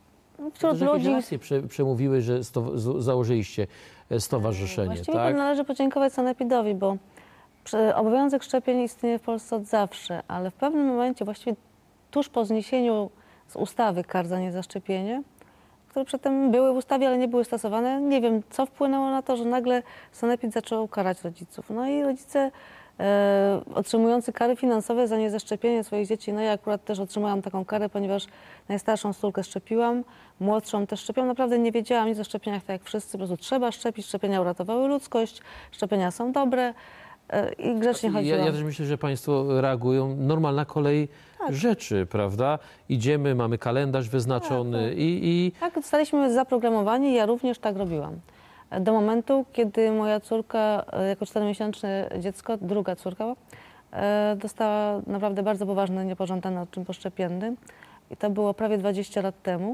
wśród to ludzi... racje prze, przemówiły, że sto, z, założyliście stowarzyszenie, Właściwie tak? należy podziękować sanepidowi, bo obowiązek szczepień istnieje w Polsce od zawsze, ale w pewnym momencie, właściwie tuż po zniesieniu z ustawy kar za niezaszczepienie, które przedtem były w ustawie, ale nie były stosowane, nie wiem, co wpłynęło na to, że nagle sanepid zaczął karać rodziców. No i rodzice e, otrzymujący kary finansowe za niezaszczepienie swoich dzieci, no ja akurat też otrzymałam taką karę, ponieważ najstarszą córkę szczepiłam, młodszą też szczepiłam. Naprawdę nie wiedziałam nic o szczepieniach, tak jak wszyscy, po prostu trzeba szczepić, szczepienia uratowały ludzkość, szczepienia są dobre. I grzecznie chodziłam. Ja, ja też myślę, że państwo reagują normalna kolej tak. rzeczy, prawda? Idziemy, mamy kalendarz wyznaczony tak, tak. i... i... Tak, zostaliśmy zaprogramowani, ja również tak robiłam. Do momentu, kiedy moja córka, jako czteromiesięczne dziecko, druga córka, dostała naprawdę bardzo poważny, niepożądany odczyn poszczepienny. I to było prawie dwadzieścia lat temu.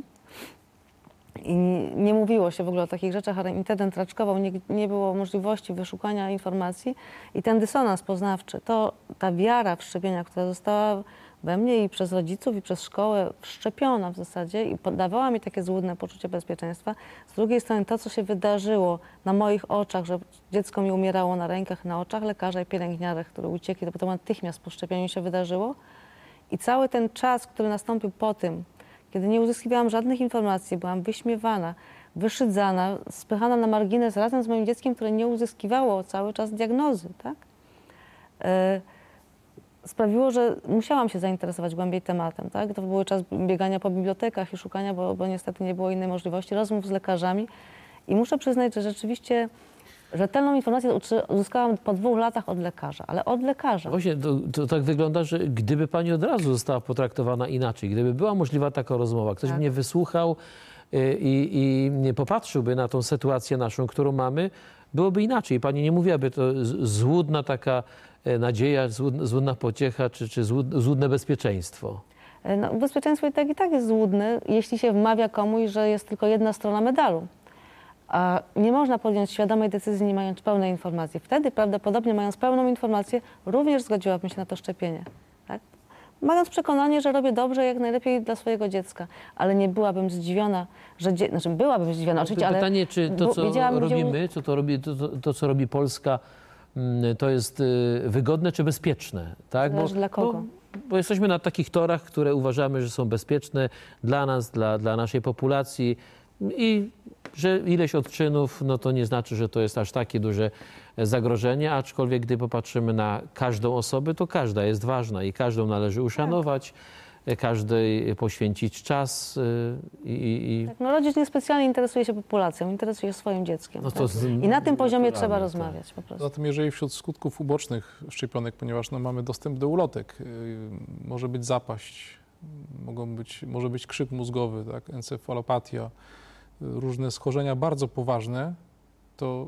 I nie mówiło się w ogóle o takich rzeczach, ale internet raczkował, nie, nie było możliwości wyszukania informacji i ten dysonans poznawczy, to ta wiara w szczepienia, która została we mnie i przez rodziców, i przez szkołę wszczepiona w zasadzie i dawała mi takie złudne poczucie bezpieczeństwa. Z drugiej strony to, co się wydarzyło na moich oczach, że dziecko mi umierało na rękach, na oczach lekarza i pielęgniarek, które uciekli, to potem natychmiast po szczepieniu się wydarzyło. I cały ten czas, który nastąpił po tym, kiedy nie uzyskiwałam żadnych informacji, byłam wyśmiewana, wyszydzana, spychana na margines razem z moim dzieckiem, które nie uzyskiwało cały czas diagnozy, tak? E, sprawiło, że musiałam się zainteresować głębiej tematem, tak? To był czas biegania po bibliotekach i szukania, bo, bo niestety nie było innej możliwości, rozmów z lekarzami i muszę przyznać, że rzeczywiście rzetelną informację uzyskałam po dwóch latach od lekarza, ale od lekarza. Właśnie to, to tak wygląda, że gdyby pani od razu została potraktowana inaczej, gdyby była możliwa taka rozmowa, ktoś tak. mnie wysłuchał i, i popatrzyłby na tą sytuację naszą, którą mamy, byłoby inaczej. Pani nie mówiłaby, to złudna taka nadzieja, złudna pociecha, czy, czy złudne bezpieczeństwo. No, bezpieczeństwo i tak i tak jest złudne, jeśli się wmawia komuś, że jest tylko jedna strona medalu. A nie można podjąć świadomej decyzji, nie mając pełnej informacji. Wtedy prawdopodobnie, mając pełną informację, również zgodziłabym się na to szczepienie. Tak? Mając przekonanie, że robię dobrze, jak najlepiej dla swojego dziecka. Ale nie byłabym zdziwiona, że... Dzie... Znaczy byłabym zdziwiona, oczywiście, ale... Pytanie, czy to, co robimy, gdzie... co to, robi, to, to, to, co robi Polska, to jest wygodne czy bezpieczne? Tak? Bo, dla kogo? Bo, bo jesteśmy na takich torach, które uważamy, że są bezpieczne dla nas, dla, dla naszej populacji. I że ileś odczynów, no to nie znaczy, że to jest aż takie duże zagrożenie, aczkolwiek gdy popatrzymy na każdą osobę, to każda jest ważna i każdą należy uszanować, tak. każdej poświęcić czas. I, i... Tak, no rodzic niespecjalnie interesuje się populacją, interesuje się swoim dzieckiem. No to tak? z... I na tym poziomie trzeba rozmawiać po prostu. Zatem jeżeli wśród skutków ubocznych szczepionek, ponieważ no, mamy dostęp do ulotek, yy, może być zapaść, mogą być, może być krzyk mózgowy, tak, encefalopatia, różne schorzenia bardzo poważne, to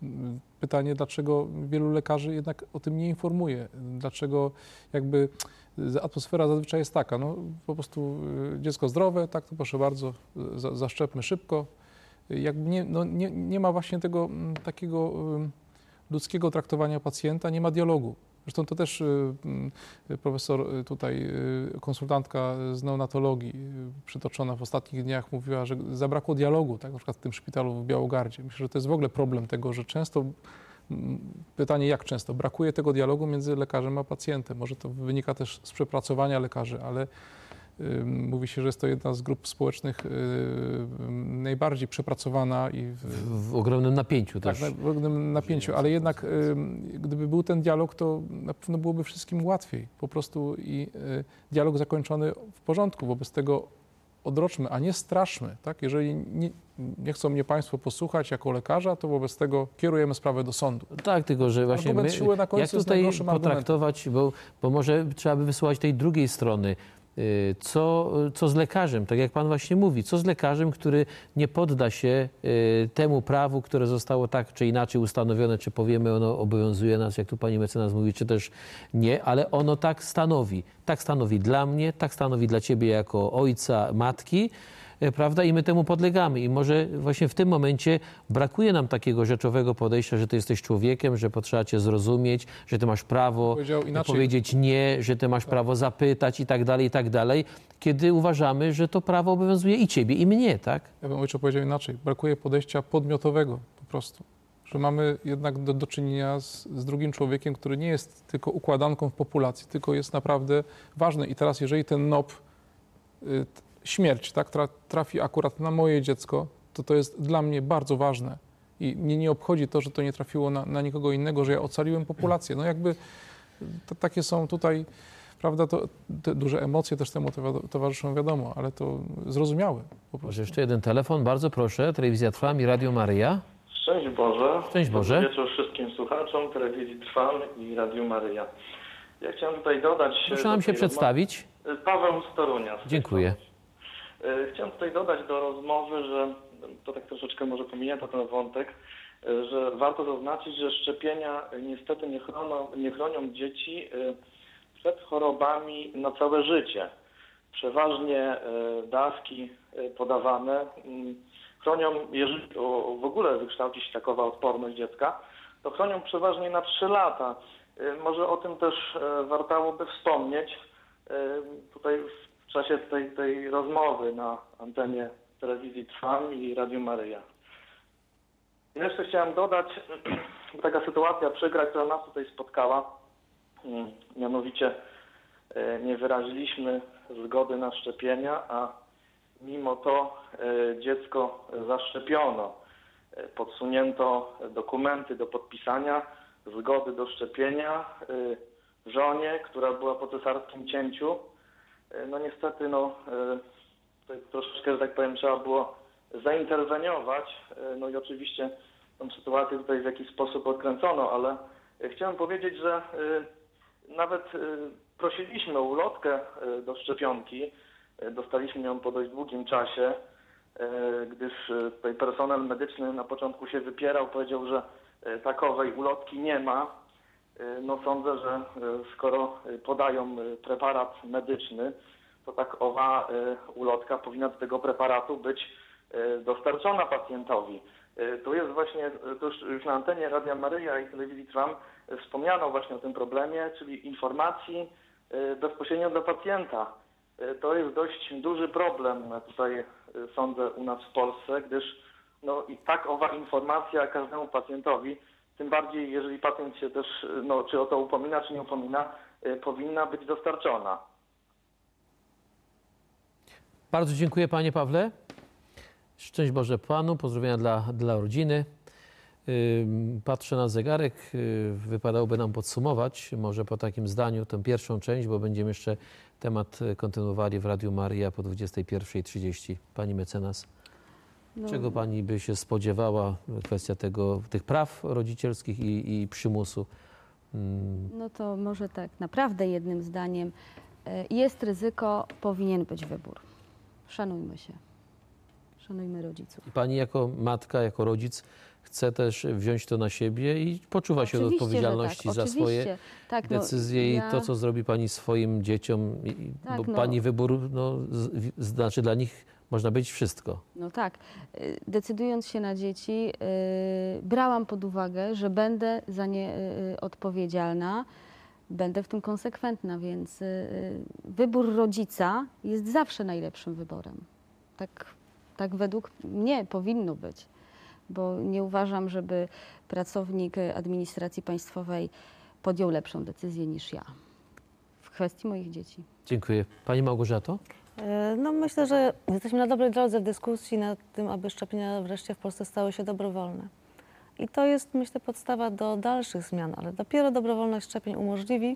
pytanie, dlaczego wielu lekarzy jednak o tym nie informuje, dlaczego jakby atmosfera zazwyczaj jest taka, no po prostu dziecko zdrowe, tak, to proszę bardzo, za, zaszczepmy szybko. Jakby nie, no nie, nie ma właśnie tego takiego ludzkiego traktowania pacjenta, nie ma dialogu. Zresztą to też profesor tutaj, konsultantka z neonatologii przytoczona w ostatnich dniach mówiła, że zabrakło dialogu, tak, na przykład w tym szpitalu w Białogardzie. Myślę, że to jest w ogóle problem tego, że często, pytanie jak często, brakuje tego dialogu między lekarzem a pacjentem. Może to wynika też z przepracowania lekarzy, ale mówi się, że jest to jedna z grup społecznych najbardziej przepracowana i w, w ogromnym napięciu tak, też. w ogromnym napięciu, ale jednak gdyby był ten dialog, to na pewno byłoby wszystkim łatwiej. Po prostu i dialog zakończony w porządku. Wobec tego odroczmy, a nie straszmy. Tak? Jeżeli nie, nie chcą mnie państwo posłuchać jako lekarza, to wobec tego kierujemy sprawę do sądu. Tak, tylko że właśnie my, na końcu jak tutaj potraktować, bo, bo może trzeba by wysłuchać tej drugiej strony. Co, co z lekarzem, tak jak pan właśnie mówi, co z lekarzem, który nie podda się temu prawu, które zostało tak czy inaczej ustanowione, czy powiemy ono obowiązuje nas, jak tu pani mecenas mówi, czy też nie, ale ono tak stanowi. Tak stanowi dla mnie, tak stanowi dla ciebie jako ojca, matki, prawda? I my temu podlegamy. I może właśnie w tym momencie brakuje nam takiego rzeczowego podejścia, że ty jesteś człowiekiem, że potrzeba cię zrozumieć, że ty masz prawo powiedzieć nie, że ty masz tak. prawo zapytać i tak dalej, i tak dalej, kiedy uważamy, że to prawo obowiązuje i ciebie, i mnie, tak? Ja bym ojcze powiedział inaczej. Brakuje podejścia podmiotowego po prostu. Że mamy jednak do, do czynienia z, z drugim człowiekiem, który nie jest tylko układanką w populacji, tylko jest naprawdę ważny. I teraz jeżeli ten N O P y, śmierć, tak, trafi akurat na moje dziecko, to to jest dla mnie bardzo ważne. I mnie nie obchodzi to, że to nie trafiło na, na nikogo innego, że ja ocaliłem populację. No jakby to, takie są tutaj, prawda, to, te duże emocje też temu towarzyszą, wiadomo, ale to zrozumiałe. Może jeszcze jeden telefon, bardzo proszę. Telewizja Trwam i Radio Maryja. Szczęść Boże. Szczęść Boże. Dobry wieczór wszystkim słuchaczom Telewizji Trwam i Radio Maryja. Ja chciałem tutaj dodać... Proszę nam się przedstawić. Paweł z Torunia. Dziękuję. Chciałem tutaj dodać do rozmowy, że to tak troszeczkę może pomija to ten wątek, że warto zaznaczyć, że szczepienia niestety nie chronią, nie chronią dzieci przed chorobami na całe życie. Przeważnie dawki podawane chronią, jeżeli w ogóle wykształci się takowa odporność dziecka, to chronią przeważnie na trzy lata. Może o tym też wartałoby wspomnieć tutaj w czasie tej, tej rozmowy na antenie Telewizji Trwam i Radio Maryja. Jeszcze chciałem dodać, taka sytuacja przykra, która nas tutaj spotkała, mianowicie nie wyraziliśmy zgody na szczepienia, a mimo to dziecko zaszczepiono. Podsunięto dokumenty do podpisania, zgody do szczepienia żonie, która była po cesarskim cięciu. No niestety, no, tutaj troszeczkę, że tak powiem, trzeba było zainterweniować. No i oczywiście tę sytuację tutaj w jakiś sposób odkręcono, ale chciałem powiedzieć, że nawet prosiliśmy o ulotkę do szczepionki. Dostaliśmy ją po dość długim czasie, gdyż tutaj personel medyczny na początku się wypierał, powiedział, że takowej ulotki nie ma. No sądzę, że skoro podają preparat medyczny, to tak owa ulotka powinna do tego preparatu być dostarczona pacjentowi. Tu jest właśnie, to już na antenie Radia Maryja i Telewizji Trwam wspomniano właśnie o tym problemie, czyli informacji bezpośrednio do pacjenta. To jest dość duży problem tutaj, sądzę, u nas w Polsce, gdyż no i tak owa informacja każdemu pacjentowi, tym bardziej jeżeli pacjent się też, no, czy o to upomina, czy nie upomina, powinna być dostarczona. Bardzo dziękuję panie Pawle. Szczęść Boże panu, pozdrowienia dla, dla rodziny. Patrzę na zegarek, wypadałoby nam podsumować może po takim zdaniu tę pierwszą część, bo będziemy jeszcze temat kontynuowali w Radiu Maryja po dwudziestej pierwszej trzydzieści. Pani mecenas, no. Czego pani by się spodziewała, kwestia tego, tych praw rodzicielskich i, i przymusu? No to może tak naprawdę jednym zdaniem. Jest ryzyko, powinien być wybór. Szanujmy się. szanujmy rodziców. I pani jako matka, jako rodzic chce też wziąć to na siebie i poczuwa się do Oczywiście, odpowiedzialności że za tak. swoje Oczywiście. Tak, no, decyzje ja- i to, co zrobi pani swoim dzieciom, i, Tak, bo no. pani wybór, no, z, w- znaczy dla nich można być wszystko. No tak. Y, Decydując się na dzieci, y, brałam pod uwagę, że będę za nie y, odpowiedzialna, będę w tym konsekwentna, więc y, y, wybór rodzica jest zawsze najlepszym wyborem. Tak, tak według mnie powinno być, bo nie uważam, żeby pracownik administracji państwowej podjął lepszą decyzję niż ja w kwestii moich dzieci. Dziękuję. Pani Małgorzato? E, No myślę, że jesteśmy na dobrej drodze w dyskusji nad tym, aby szczepienia wreszcie w Polsce stały się dobrowolne. I to jest, myślę, podstawa do dalszych zmian, ale dopiero dobrowolność szczepień umożliwi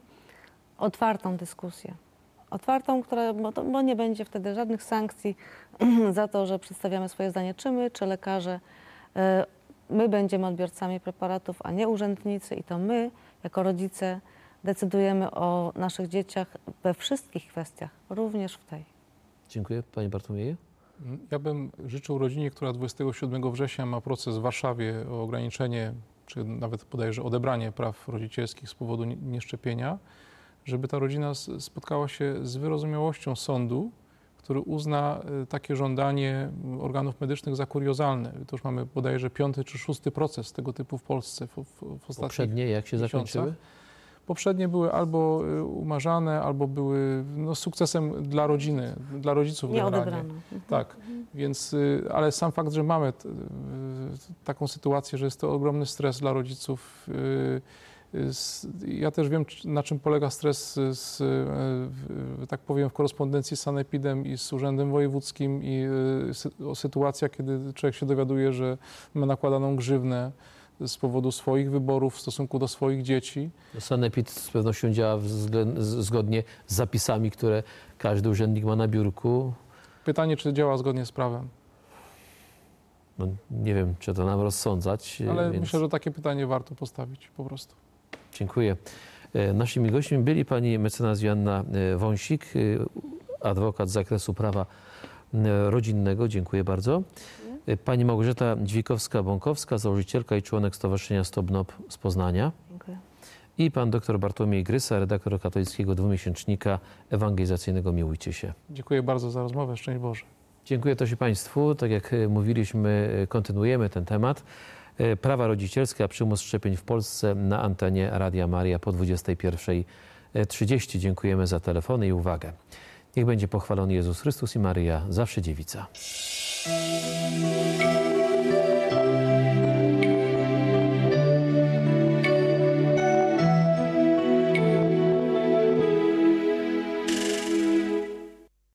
otwartą dyskusję. Otwartą, która, bo, to, bo nie będzie wtedy żadnych sankcji za to, że przedstawiamy swoje zdanie, czy my, czy lekarze. E, My będziemy odbiorcami preparatów, a nie urzędnicy i to my, jako rodzice, decydujemy o naszych dzieciach we wszystkich kwestiach, również w tej. Dziękuję. Panie Bartłomieju? Ja bym życzył rodzinie, która dwudziestego siódmego września ma proces w Warszawie o ograniczenie, czy nawet bodajże odebranie praw rodzicielskich z powodu nie- nieszczepienia, żeby ta rodzina s- spotkała się z wyrozumiałością sądu, który uzna y, takie żądanie organów medycznych za kuriozalne. To już mamy bodajże piąty czy szósty proces tego typu w Polsce w, w, w ostatnich Poprzednie jak się miesiącach. zakończyły? Poprzednie były albo y, umarzane, albo były no, sukcesem dla rodziny, dla rodziców Nie generalnie. odebrano. Tak, więc, y, ale sam fakt, że mamy t, y, taką sytuację, że jest to ogromny stres dla rodziców. y, y, s- Ja też wiem, czy- na czym polega stres, y, z, y, w- tak powiem, w korespondencji z sanepidem i z Urzędem Wojewódzkim i y, sy- o sytuacja, kiedy człowiek się dowiaduje, że ma nakładaną grzywnę z powodu swoich wyborów w stosunku do swoich dzieci. Sanepid z pewnością działa wzglę- z- zgodnie z zapisami, które każdy urzędnik ma na biurku. Pytanie, czy działa zgodnie z prawem. No, nie wiem, czy to nam rozsądzać. Ale więc myślę, że takie pytanie warto postawić po prostu. Dziękuję. E, Naszymi gośćmi byli pani mecenas Joanna e, Wąsik, e, adwokat z zakresu prawa e, rodzinnego. Dziękuję bardzo. E, Pani Małgorzata Dźwikowska-Bąkowska, założycielka i członek Stowarzyszenia Stop N O P z Poznania. Dziękuję. I pan dr Bartłomiej Grysa, redaktor katolickiego dwumiesięcznika ewangelizacyjnego Miłujcie się. Dziękuję bardzo za rozmowę. Szczęść Boże. Dziękuję też i państwu. Tak jak e, mówiliśmy, e, kontynuujemy ten temat. E, Prawa rodzicielskie, a przymus szczepień w Polsce na antenie Radia Maria po dwudziestej pierwszej trzydzieści. Dziękujemy za telefony i uwagę. Niech będzie pochwalony Jezus Chrystus i Maryja, zawsze dziewica.